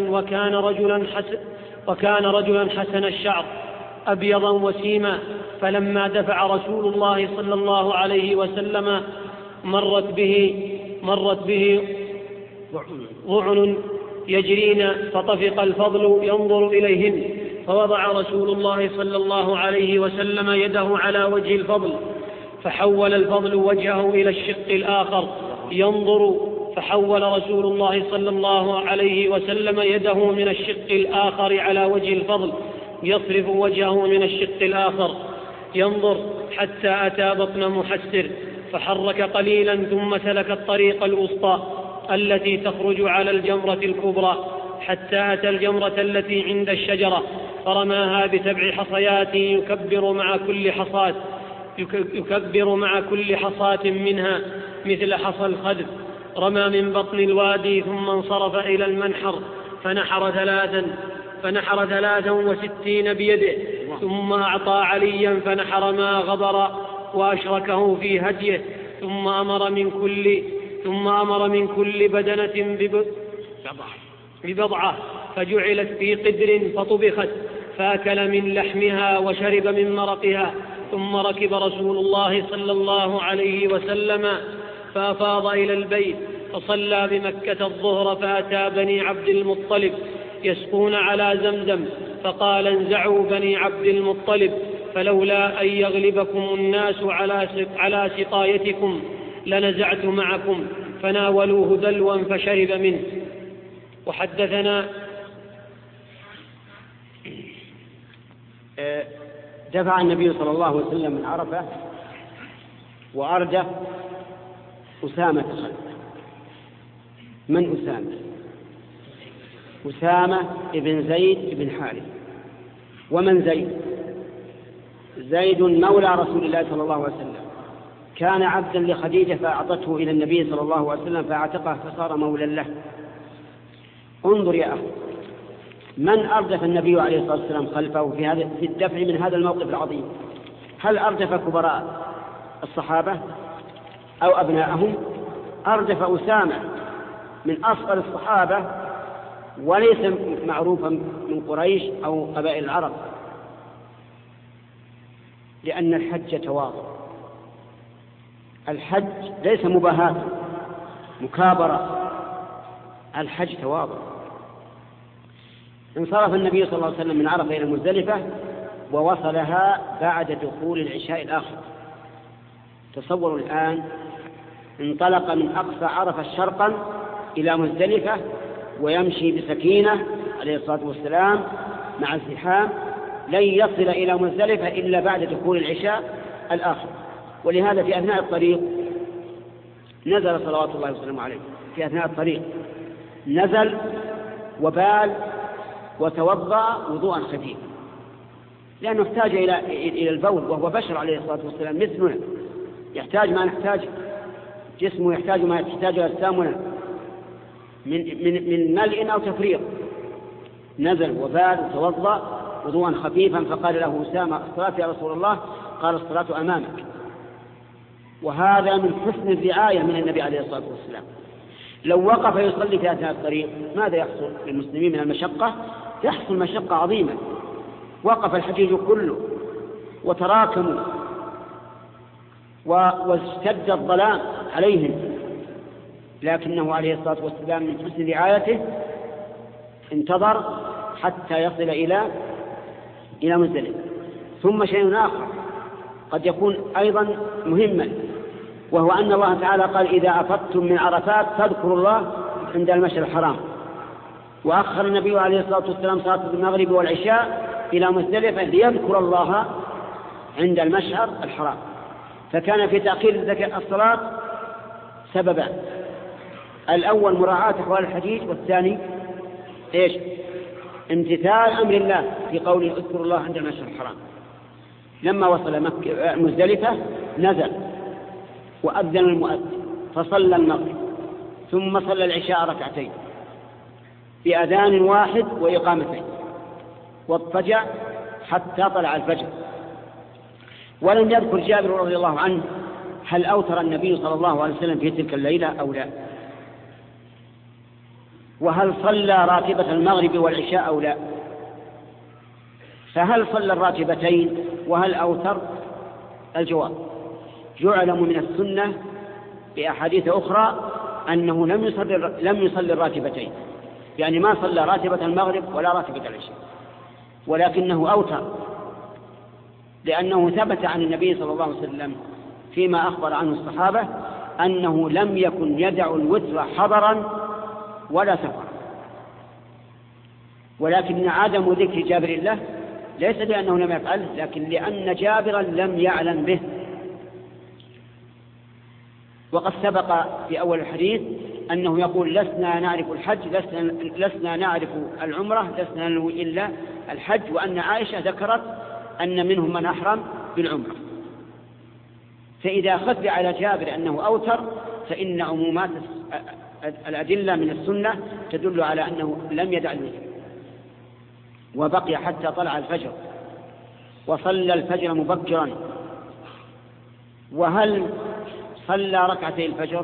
وكان رجلا حسن الشعر أبيضا وسيما، فلما دفع رسول الله صلى الله عليه وسلم مرت به ضعن يجرين، فطفق الفضل ينظر إليهن، فوضع رسول الله صلى الله عليه وسلم يده على وجه الفضل، فحول الفضل وجهه إلى الشق الآخر ينظر، فحول رسول الله صلى الله عليه وسلم يده من الشق الآخر على وجه الفضل يصرف وجهه من الشق الآخر ينظر، حتى أتى بطن محسر، فحرك قليلا ثم سلك الطريق الوسطى التي تخرج على الجمرة الكبرى، حتى أتى الجمرة التي عند الشجرة، فرماها ب7 حصيات يكبر مع كل حصاة منها مثل حصى الخدف، رمى من بطن الوادي، ثم انصرف إلى المنحر فنحر 63 بيده، ثم أعطى عليا فنحر ما غبر وأشركه في هديه، ثم أمر من كل بدنة ببضعة فجعلت في قدر فطبخت، فأكل من لحمها وشرب من مرقها، ثم ركب رسول الله صلى الله عليه وسلم فأفاض إلى البيت، فصلى بمكة الظهر، فأتى بني عبد المطلب يسقون على زمزم، فقال: انزعوا بني عبد المطلب، فلولا أن يغلبكم الناس على سقايتكم لنزعت معكم، فناولوه دلوا فشرب منه. وحدثنا
دفع النبي صلى الله عليه وسلم من عرفة وأردف أسامة خلفه. من أسامة؟ أسامة ابن زيد بن حارث. ومن زيد مولى رسول الله صلى الله عليه وسلم، كان عبدا لخديجة فأعطته إلى النبي صلى الله عليه وسلم فاعتقه فصار مولا له. انظر يا أخي، من أردف النبي عليه الصلاة والسلام خلفه في الدفع من هذا الموقف العظيم؟ هل أردف كبراء الصحابة أو أبناءهم؟ أردف أسامة من أصغر الصحابة، وليس معروفا من قريش أو قبائل العرب، لأن الحج تواضع. الحج ليس مباهاة مكابرة، الحج تواضع. انصرف النبي صلى الله عليه وسلم من عرفة إلى مزدلفة، ووصلها بعد دخول العشاء الآخر. تصوروا الآن، انطلق من أقصى عرفة شرقا إلى مزدلفة، ويمشي بسكينة عليه الصلاة والسلام مع الزحام، لن يصل إلى مزدلفة إلا بعد دخول العشاء الآخر. ولهذا في أثناء الطريق نزل صلوات الله وسلامه عليه، في أثناء الطريق نزل وبال وتوضأ وضوءا خفيفا، لأنه احتاج إلى البول، وهو بشر عليه الصلاة والسلام مثلنا، يحتاج ما نحتاج، جسمه يحتاج ما يحتاج أجسامنا من ملء أو تفريغ. نزل وبال وتوضأ وضوءا خفيفا، فقال له أسامة: الصلاة يا رسول الله؟ قال: الصلاة أمامك. وهذا من حسن الرعاية من النبي عليه الصلاة والسلام. لو وقف يصلي في أثناء الطريق ماذا يحصل للمسلمين من المشقة؟ يحصل مشقة عظيمة. وقف الحجيج كله وتراكموا واشتد الظلام عليهم، لكنه عليه الصلاة والسلام من حسن رعايته انتظر حتى يصل إلى مزدلفة. ثم شيء آخر قد يكون أيضا مهما، وهو أن الله تعالى قال: إذا أفضتم من عرفات فاذكروا الله عند المشعر الحرام. وأخر النبي عليه الصلاة والسلام صلاة المغرب والعشاء إلى مزدلفة ليذكر الله عند المشعر الحرام. فكان في تأخير الصلاة سببان: الأول مراعاة أحوال الحجيج، والثاني إيش؟ امتثال أمر الله في قوله اذكروا الله عند المشعر الحرام. لما وصل مزدلفة نزل وأذن المؤذن فصلى المغرب، ثم صلى العشاء ركعتين بأذان واحد وإقامتين، واضطجع حتى طلع الفجر. ولم يذكر جابر رضي الله عنه هل أوتر النبي صلى الله عليه وسلم في تلك الليلة أو لا، وهل صلى راتبة المغرب والعشاء أو لا. فهل صلى الراتبتين وهل أوتر؟ الجواب: يعلم من السنة بأحاديث أخرى أنه لم يصلي الراتبتين، يعني ما صلى راتبة المغرب ولا راتبة العشاء، ولكنه أوتر، لأنه ثبت عن النبي صلى الله عليه وسلم فيما أخبر عنه الصحابة أنه لم يكن يدع الوتر حضرا ولا سفرا. ولكن عدم ذكر جابر له ليس لأنه لم يفعله، لكن لأن جابرا لم يعلم به. وقد سبق في أول الحديث أنه يقول لسنا نعرف الحج، لسنا نعرف العمرة، لسنا ننوي إلا الحج، وأن عائشة ذكرت أن منهم من أحرم بالعمرة. فإذا أخذ على جابر أنه أوتر فإن عمومات الأدلة من السنة تدل على أنه لم يدع الوتر، وبقي حتى طلع الفجر وصلى الفجر مبكرا. وهل صلى ركعتي الفجر؟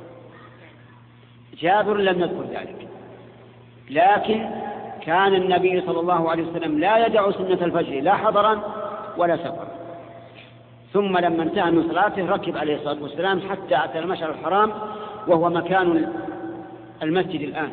جابر لم يذكر ذلك، لكن كان النبي صلى الله عليه وسلم لا يدع سنة الفجر لا حضرا ولا سفرا. ثم لما انتهى من صلاته ركب عليه الصلاة والسلام حتى أتى المشعر الحرام، وهو مكان المسجد الآن،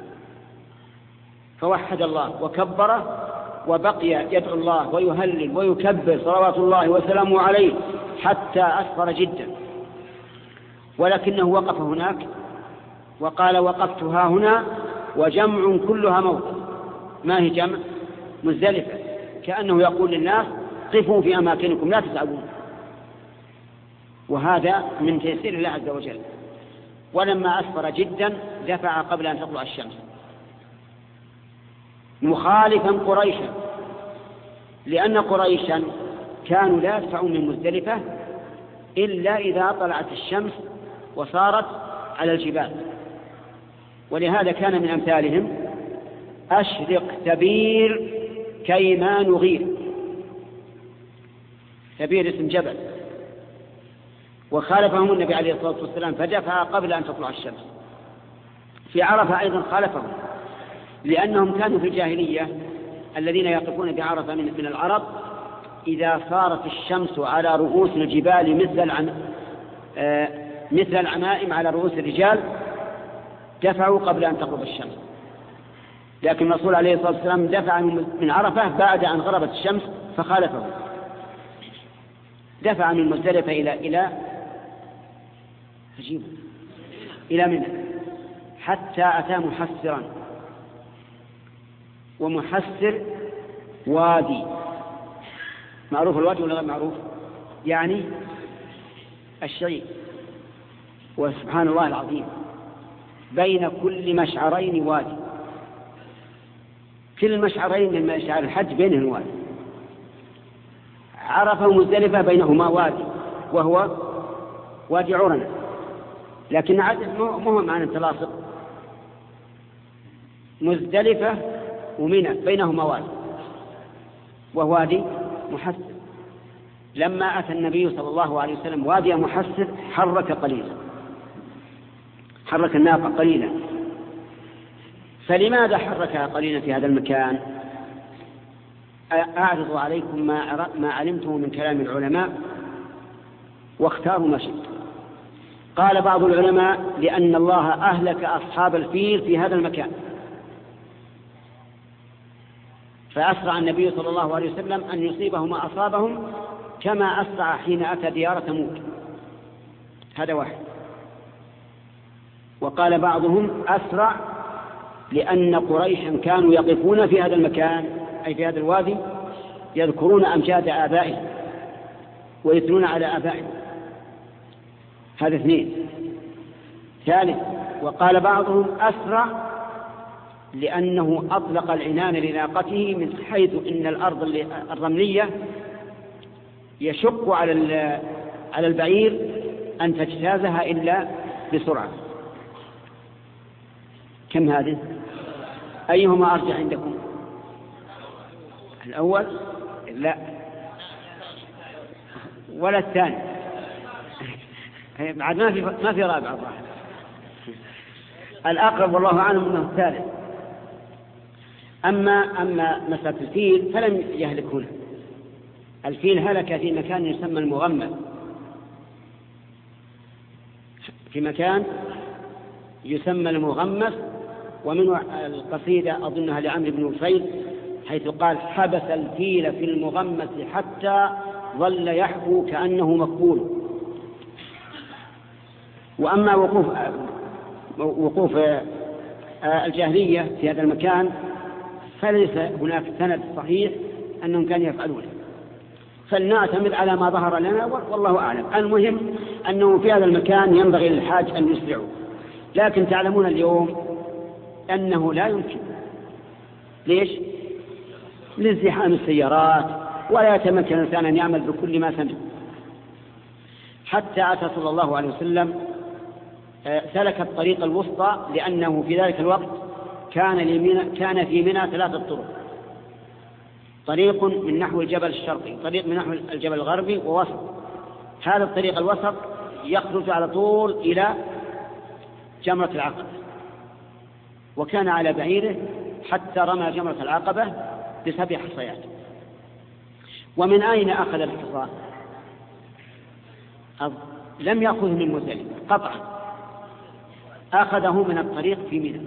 فوحد الله وكبره، وبقي يدعو الله ويهلل ويكبر صلوات الله وسلامه عليه حتى أسفر جدا. ولكنه وقف هناك وقال وقفت ها هنا وجمع كلها موت. ما هي جمع؟ مزدلفة، كأنه يقول للناس قفوا في أماكنكم لا تتعبون، وهذا من تيسير الله عز وجل. ولما أسفر جدا دفع قبل أن تطلع الشمس مخالفا قريشا، لأن قريشا كانوا لا يدفعون من مزدلفة إلا إذا طلعت الشمس وصارت على الجبال. ولهذا كان من أمثالهم أشرق تبير كيما نغير. تبير اسم جبل، وخالفهم النبي عليه الصلاة والسلام فدفع قبل أن تطلع الشمس. في عرفة أيضا خالفهم، لأنهم كانوا في الجاهلية الذين يقفون بعرفة من العرب إذا صارت الشمس على رؤوس الجبال مثل العمائم على رؤوس الرجال دفعوا قبل أن تغرب الشمس. لكن الرسول عليه الصلاة والسلام دفع من عرفة بعد أن غربت الشمس فخالفه، دفع من مزدلفة إلى منى حتى أتى محسرا. ومحسر وادي، معروف الوادي ولا غير معروف؟ يعني الشيء. وسبحان الله العظيم بين كل مشعرين وادي، كل مشعرين من مشعر الحج بينهم وادي. عرفة ومزدلفة بينهما وادي وهو وادي عرنة، لكن مو معنى التلاصق. مزدلفة ومنى بينهما وادي وهو وادي محسر. لما أتى النبي صلى الله عليه وسلم وادي محسر حرك الناقة قليلا. فلماذا حركها قليلا في هذا المكان؟ أعرض عليكم ما علمته من كلام العلماء واختاروا ما شئت. قال بعض العلماء لأن الله أهلك أصحاب الفيل في هذا المكان، فأسرع النبي صلى الله عليه وسلم أن يصيبهم ما أصابهم كما أسرع حين أتى ديار ثمود. هذا واحد. وقال بعضهم أسرع لأن قريشا كانوا يقفون في هذا المكان أي في هذا الوادي يذكرون أمجاد آبائهم ويثنون على آبائهم. هذا اثنين. ثالث وقال بعضهم أسرع لأنه أطلق العنان لناقته من حيث إن الأرض الرملية يشق على البعير أن تجتازها إلا بسرعة. كم هذه؟ أيهما أرجع عندكم؟ الأول؟ لا، ولا الثاني. بعد ما في رابع الظاهر. الأقرب والله أعلم أنه الثالث. أما مسألة الفيل فلم يهلك هنا. الفيل هلك في مكان يسمى المغمس، في مكان يسمى المغمس. ومن القصيدة أظنها لعمرو بن نفيل حيث قال: حبس الفيل في المغمس حتى ظل يحبو كأنه مقبول. وأما وقوف الجاهلية في هذا المكان فليس هناك سند صحيح أنهم كانوا يفعلونه، فلنعتمد على ما ظهر لنا والله أعلم. المهم أنه في هذا المكان ينبغي للحاج أن يسرعوا، لكن تعلمون اليوم أنه لا يمكن. ليش؟ لازدحام السيارات، ولا يتمكن الإنسان أن يعمل بكل ما سمع. حتى أتى صلى الله عليه وسلم سلك الطريق الوسطى، لأنه في ذلك الوقت كان في منى 3 طرق: طريق من نحو الجبل الشرقي، طريق من نحو الجبل الغربي، ووسط. هذا الطريق الوسط يخرج على طول إلى جمرة العقبة، وكان على بعيره حتى رمى جمرة العقبة ب7 حصيات. ومن أين أخذ الحصى؟ لم يأخذه من مزدلفة قطعا، أخذه من الطريق في منى،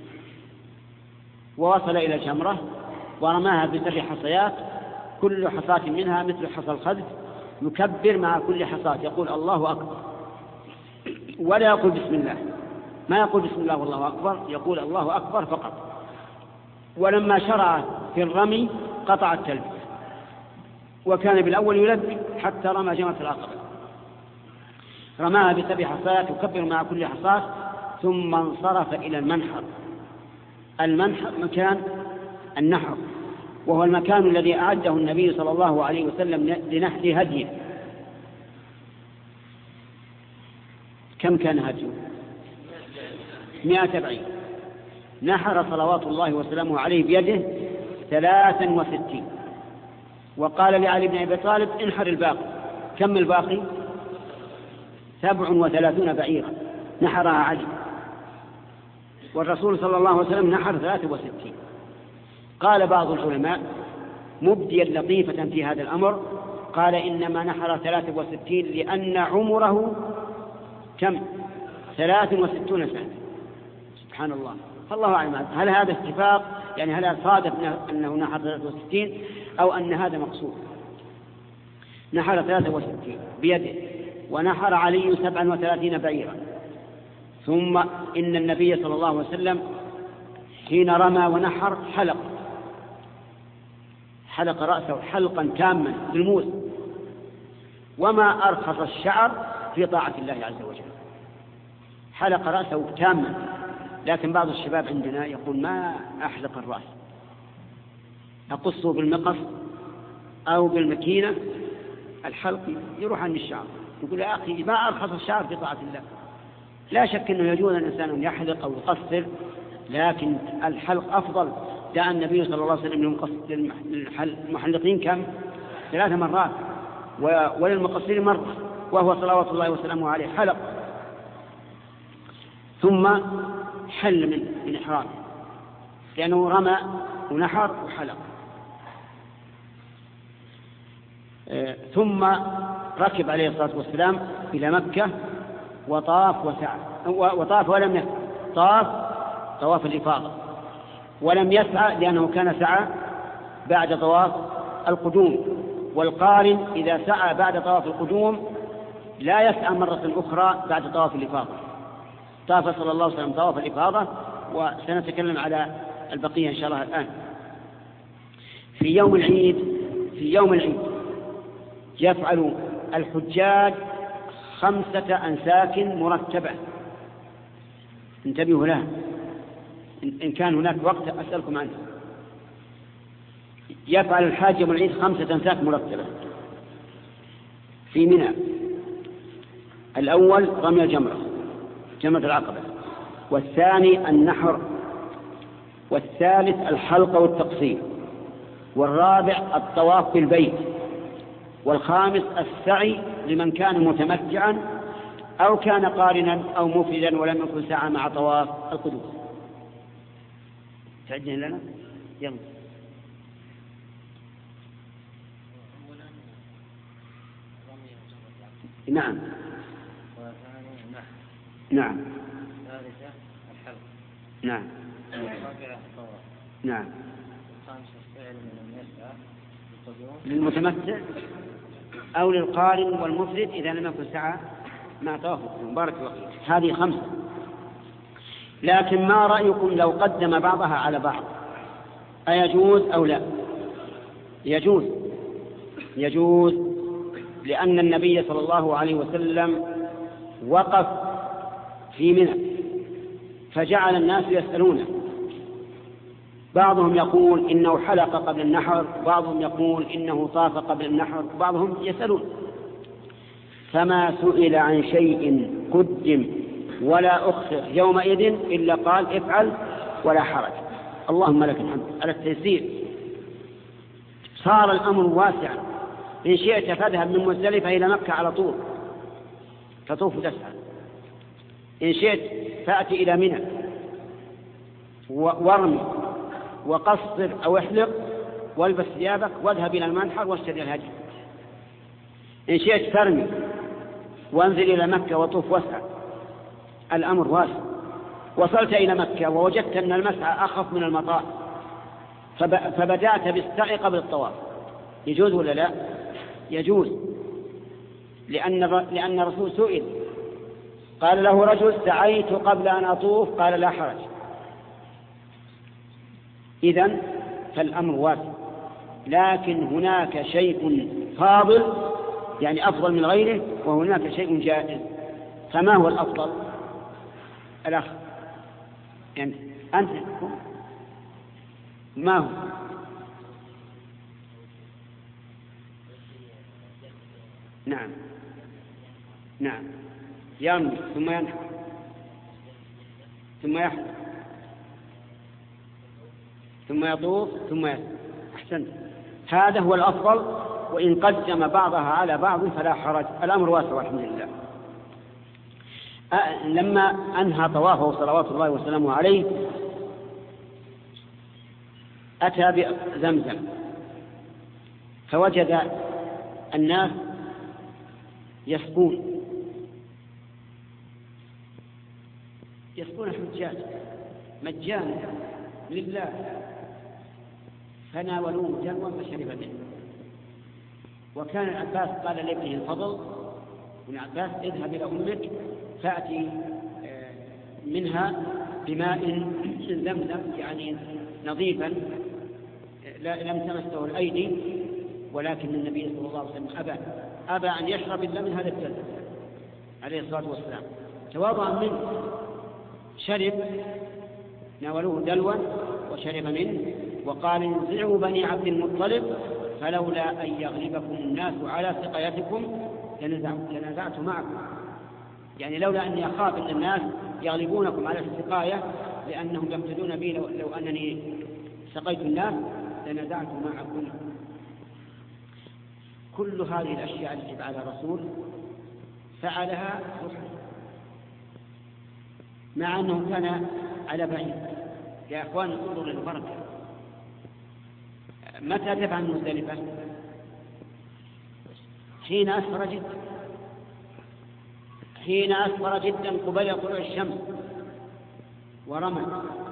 ووصل إلى الجمرة ورماها ب7 حصيات، كل حصاة منها مثل حصى الخذف، يكبر مع كل حصاة، يقول الله أكبر، ولا يقول بسم الله، ما يقول بسم الله والله أكبر، يقول الله أكبر فقط. ولما شرع في الرمي قطع التلبية، وكان بالأول يلبي حتى رمى جمرة العقبة، رماها ب7 حصيات يكبر مع كل حصاة، ثم انصرف إلى المنحر. المنحر مكان النحر، وهو المكان الذي أعده النبي صلى الله عليه وسلم لنحر هديه. كم كان هديه؟ 100 بعير. نحر صلوات الله وسلامه عليه بيده 63، وقال لعلي بن أبي طالب: انحر الباقي. كم الباقي؟ 37 بعيرا نحرها علي، والرسول صلى الله عليه وسلم نحر 63. قال بعض العلماء مبديا لطيفة في هذا الأمر، قال: إنما نحر 63 لأن عمره كم؟ 63 سنة. سبحان الله. فالله أعلم، هل هذا اتفاق؟ يعني هل صادف أنه نحر 63 أو أن هذا مقصود؟ نحر 63 بيده، ونحر علي 37 بعيرا. ثم إن النبي صلى الله عليه وسلم حين رمى ونحر حلق رأسه حلقا تاما بالموس، وما أرخص الشعر في طاعة الله عز وجل، حلق رأسه تاما. لكن بعض الشباب عندنا يقول: ما أحلق الرأس، أقصه بالمقص أو بالمكينة، الحلق يروح عن الشعر. يقول: يا أخي ما أرخص الشعر في طاعة الله. لا شك أنه يجوز الإنسان أن يحلق أو يقصر، لكن الحلق أفضل. جاء النبي صلى الله عليه وسلم للمحلقين كم؟ 3 مرات، وللمقصرين مرة، وهو صلوات الله وسلامه عليه حلق. ثم حل من إحرامه، لأنه رمى ونحر وحلق. ثم ركب عليه الصلاة والسلام إلى مكة وطاف وسعى، وطاف ولم يسعى، طواف الإفاضة، ولم يسعى لأنه كان سعى بعد طواف القدوم. والقارن إذا سعى بعد طواف القدوم لا يسعى مرة أخرى بعد طواف الإفاضة. طاف صلى الله عليه وسلم طواف الإفاضة، وسنتكلم على البقية إن شاء الله الآن. في يوم العيد يفعل الحجاج 5 أنساك مرتبة، انتبهوا لها إن كان هناك وقت أسألكم عنه. يفعل الحاج يوم العيد 5 أنساك مرتبة في منى. الأول رمي جمرة العقبة، والثاني النحر، والثالث الحلق والتقصير، والرابع الطواف بالبيت، والخامس السعي لمن كان متمتعا أو كان قارنا أو مفردا ولم يكن سعى مع طواف القدوم. تعجن لنا يلا. نعم نعم
الثالثة الحلق
نعم
الرابعة الطواف
نعم
الخامسة الفعل من يسعى القدوم
للمتمتع أو للقارن والمفرد إذا لم يكن سعى مع طواف القدوم. بارك الله فيك. هذه 5. لكن ما رأيكم لو قدم بعضها على بعض؟ أيجوز أو لا؟ يجوز لأن النبي صلى الله عليه وسلم وقف في منى فجعل الناس يسألونه، بعضهم يقول إنه حلق قبل النحر، بعضهم يقول إنه طاف قبل النحر، بعضهم يسألون. فما سئل عن شيء قدم ولا أخر يومئذ إلا قال افعل ولا حرج. اللهم لك الحمد على التيسير. صار الأمر واسعا. إن شئت فاذهب من مزدلفة إلى مكة على طول تطوف وتسعى، إن شئت فأتي إلى منى وارمي وقصر أو احلق والبس ثيابك واذهب إلى المنحر واشتري الهدي. إن شئت فارمي وانزل إلى مكة وطوف واسعى. الأمر واسع. وصلت إلى مكة ووجدت أن المسعى أخف من المطاف فبدأت بالسعي قبل الطواف، يجوز ولا لا؟ يجوز، لأن الرسول سئل قال له رجل سعيت قبل أن أطوف قال لا حرج. إذن فالأمر واسع. لكن هناك شيء فاضل يعني أفضل من غيره، وهناك شيء جائز. فما هو الأفضل؟ الأخ أنت ما هو؟ نعم يرمي ثم ينحر ثم يحلق ثم يطوف ثم يسعى. أحسنت، هذا هو الأفضل. وإن قدم بعضها على بعض فلا حرج. الأمر واسع والحمد لله. لما أنهى طوافه صلوات الله وسلامه عليه أتى بزمزم فوجد الناس يسقون الحجاج مجانا لله، فناولوه جلوا فشرب منه. وكان العباس قال لابنه الفضل ابن عباس اذهب إلى أمك فأتي منها بماء زمزم يعني نظيفا لم تمسه الأيدي، ولكن النبي صلى الله عليه وسلم أبى أن يشرب إلا من هذا الزمزم عليه الصلاة والسلام. تواضعا منه شرب، ناولوه دلوا وشرب منه، وقال انزعوا بني عبد المطلب فلولا أن يغلبكم الناس على سقايتكم لنزعت معكم. يعني لولا أني أخاف أن الناس يغلبونكم على السقاية لأنهم يقتدون بي لو أنني سقيت الناس لنزعت معكم. كل هذه الأشياء التي فعلها الرسول فعلها مع أنه كان على بعيد. يا أخوان انظروا للبركة. متى تفعل مزدلفة؟ حين أسفر جدا قبل طلوع الشمس، ورمى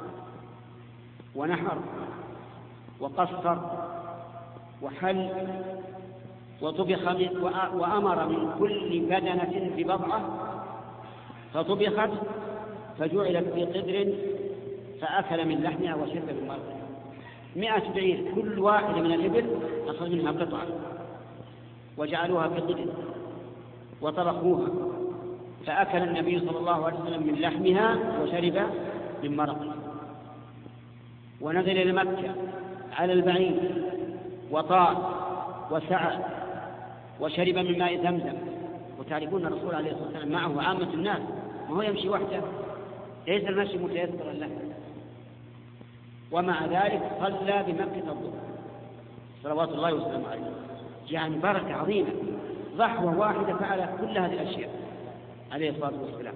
ونحر وقصر وحل وطبخ وأمر من كل بدنة ببضعة فطبخت فجعلت في قدر فأكل من لحمها وشرب من ماءها. 100 بعير كل واحدة من الإبل أخذ منها قطعة وجعلوها في قدر وطبخوها فأكل النبي صلى الله عليه وسلم من لحمها وشرب من مرقها، ونزل إلى مكة على البعير وطاف وسعى وشرب من ماء زمزم. وتعرفون الرسول عليه الصلاة والسلام معه عامة الناس، ما هو يمشي وحده، ليس المشي متيسرا له، ومع ذلك صلى بمكة الظهر صلوات الله وسلامه عليه. يعني بركة عظيمة، ضحوة واحدة فعل كل هذه الأشياء عليه الصلاة والسلام.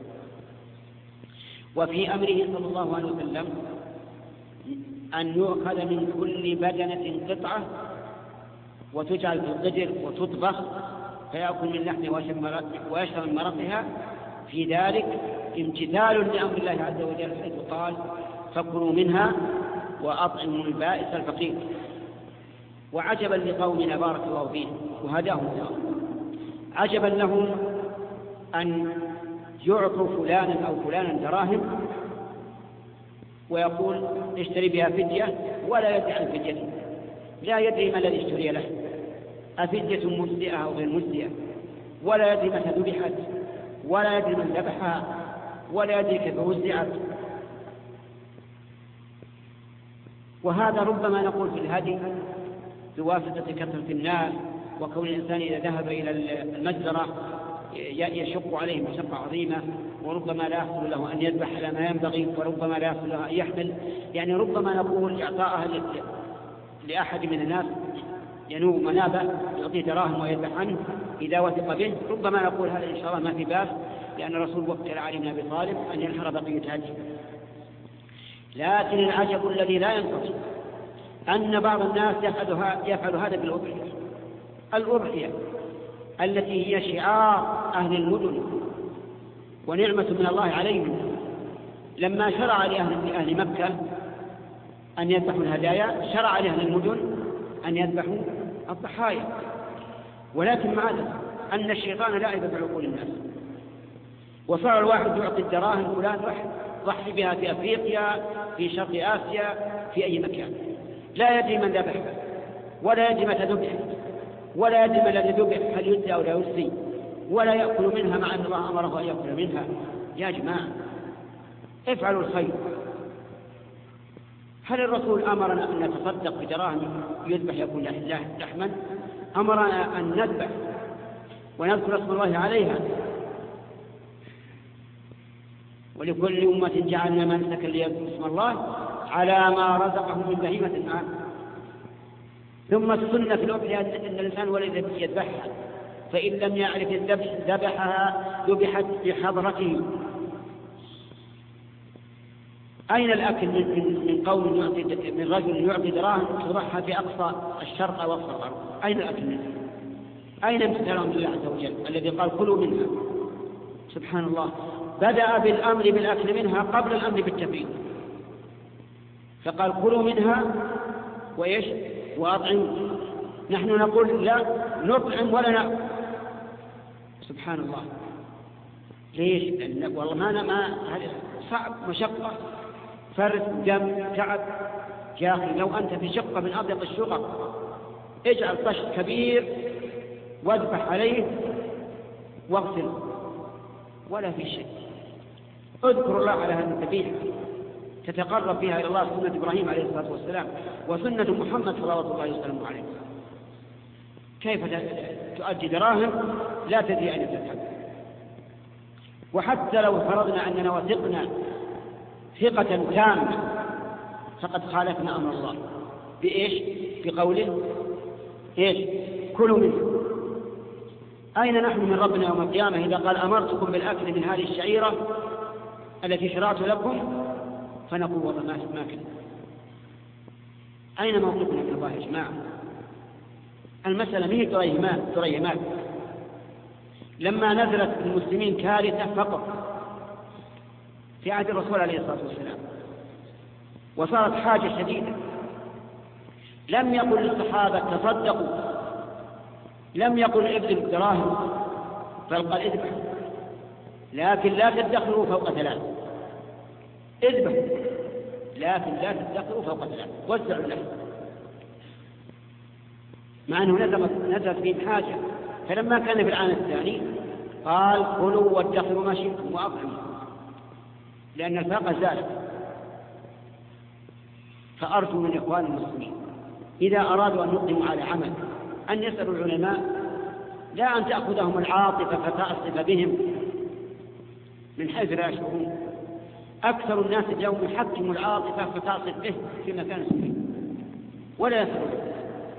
وفي أمره صلى الله عليه وسلم أن يؤخذ من كل بدنة قطعة وتجعل في القدر وتطبخ فيأكل من لحمها ويشرب من مرقها، في ذلك امتثال لأمر الله عز وجل حيث قال فكلوا منها وأطعموا البائس الفقير. وعجبا لقومنا بارك الله فيهم وهداهم الله، عجبا لهم أن يعطوا فلانا أو فلانا دراهم ويقول اشتري بها فدية ولا يدري عن فديته، لا يدري ما الذي اشتري له، أفدية مجزئة أو غير مجزئة، ولا يدري متى ذبحت، ولا يدري من ذبحها، ولا يدري كيف وزعت. وهذا ربما نقول في الهدي بواسطة كثرة الناس، وكون الإنسان إذا ذهب إلى المجزرة يشق عليه مشقة عظيمة، وربما لا يحصل له أن يذبح على ما ينبغي، وربما لا يحصل له أن يحمل. يعني ربما نقول إعطاءها لأحد من الناس ينوب منابه يعطيه دراهم ويذبح عنه إذا وثق به، ربما نقول هذا إن شاء الله ما في بأس، لأن الرسول وكل علي بن أبي طالب أن ينحر بقية هديه. لكن العجب الذي لا ينقص أن بعض الناس يفعل هذا بالأضحية، الأضحية التي هي شعار أهل المدن ونعمة من الله عليهم، لما شرع لأهل مكة أن يذبحوا الهدايا شرع لأهل المدن أن يذبحوا الضحايا. ولكن مع ذلك أن الشيطان لاعب بعقول الناس، وصار الواحد يعطي الدراهم فلان ضحي بها في أفريقيا، في شرق آسيا، في أي مكان، لا يدري من ذبحها، ولا يدري متى ذبح، ولا يدري ما الذي ذبح هل يجزي أو لا يجزي، ولا يأكل منها مع أن الله أمره أن يأكل منها. يا جماعة افعلوا الخير. هل الرسول أمرنا أن نتصدق بدراهم يذبح يكون لحما؟ أمرنا أن نذبح ونذكر اسم الله عليها، ولكل أمة جعلنا منسكا ليذكروا اسم الله على ما رزقهم من بهيمة الأنعام. ثم السنة في الأضحية أن الإنسان ولد يذبحها، فإن لم يعرف الذبح ذبحها ذبحت بحضرته. أين الأكل من قوم يعطي من رجل يعطي دراهم تضحى في أقصى الشرق أو أقصى الغرب؟ أين الأكل منها؟ أين امتثالهم لله عز وجل الذي قال كلوا منها؟ سبحان الله، بدأ بالأمر بالأكل منها قبل الأمر بالتبريد، فقال كلوا منها وإيش وأطعموا. نحن نقول لا نطعم ولا نأكل. سبحان الله، ليش؟ والله ما هذا صعب، مشقة، فرد دم، تعب. يا أخي لو أنت في شقة من أضيق الشقق اجعل طشت كبير واذبح عليه واغسل ولا في شيء. اذكر الله على هذه الذبيحة تتقرب بها إلى الله، سنة إبراهيم عليه الصلاة والسلام وسنة محمد صلى الله عليه وسلم عليه. كيف تؤدي دراهم لا تدري أين تذهب؟ وحتى لو فرضنا أننا وثقنا ثقة تامة فقد خالفنا أمر الله بإيش؟ بقوله إيش؟ كلوا منه. أين نحن من ربنا يوم القيامة إذا قال أمرتكم بالأكل من هذه الشعيرة التي شرعت لكم؟ فنقول والله ما كان. أين موقفنا من الله يا جماعة؟ المسألة ما هي تريهمات. لما نزلت المسلمين كارثة فقط في عهد الرسول عليه الصلاة والسلام وصارت حاجة شديدة، لم يقل للصحابة تصدقوا، لم يقل ابذلوا الدراهم، بل قال اذبحوا، لكن لا تدخلوا فوق 3. اذبحوا لكن لا تدخلوا فوق 3، وزعوا اللحم، مع أنه نزلت بهم حاجة. فلما كان في العام الثاني قال كلوا وادخروا ما شئتم وأطعموا، لأن الفاقة زالت. فأرجو من إخوان المسلمين إذا أرادوا أن يقدموا على عمل أن يسألوا العلماء، لا أن تأخذهم العاطفة فتعصف بهم من حيث لا يشعرون. أكثر الناس اليوم يحكم العاطفة فتعصف به في مكان سفيه ولا يسألون.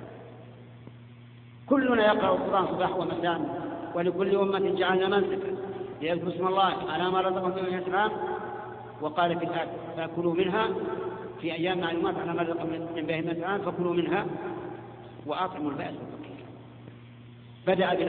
كلنا يقرأ القرآن صباح ومساء، ولكل أمة جعلنا منسكا ليذكروا اسم الله على ما رزقهم من الإسلام، وقال في الآية فكلوا منها في أيام معلومات على ما رزقهم من بهيمة الأنعام فكلوا منها وأطعموا البائس الفقير. بدأ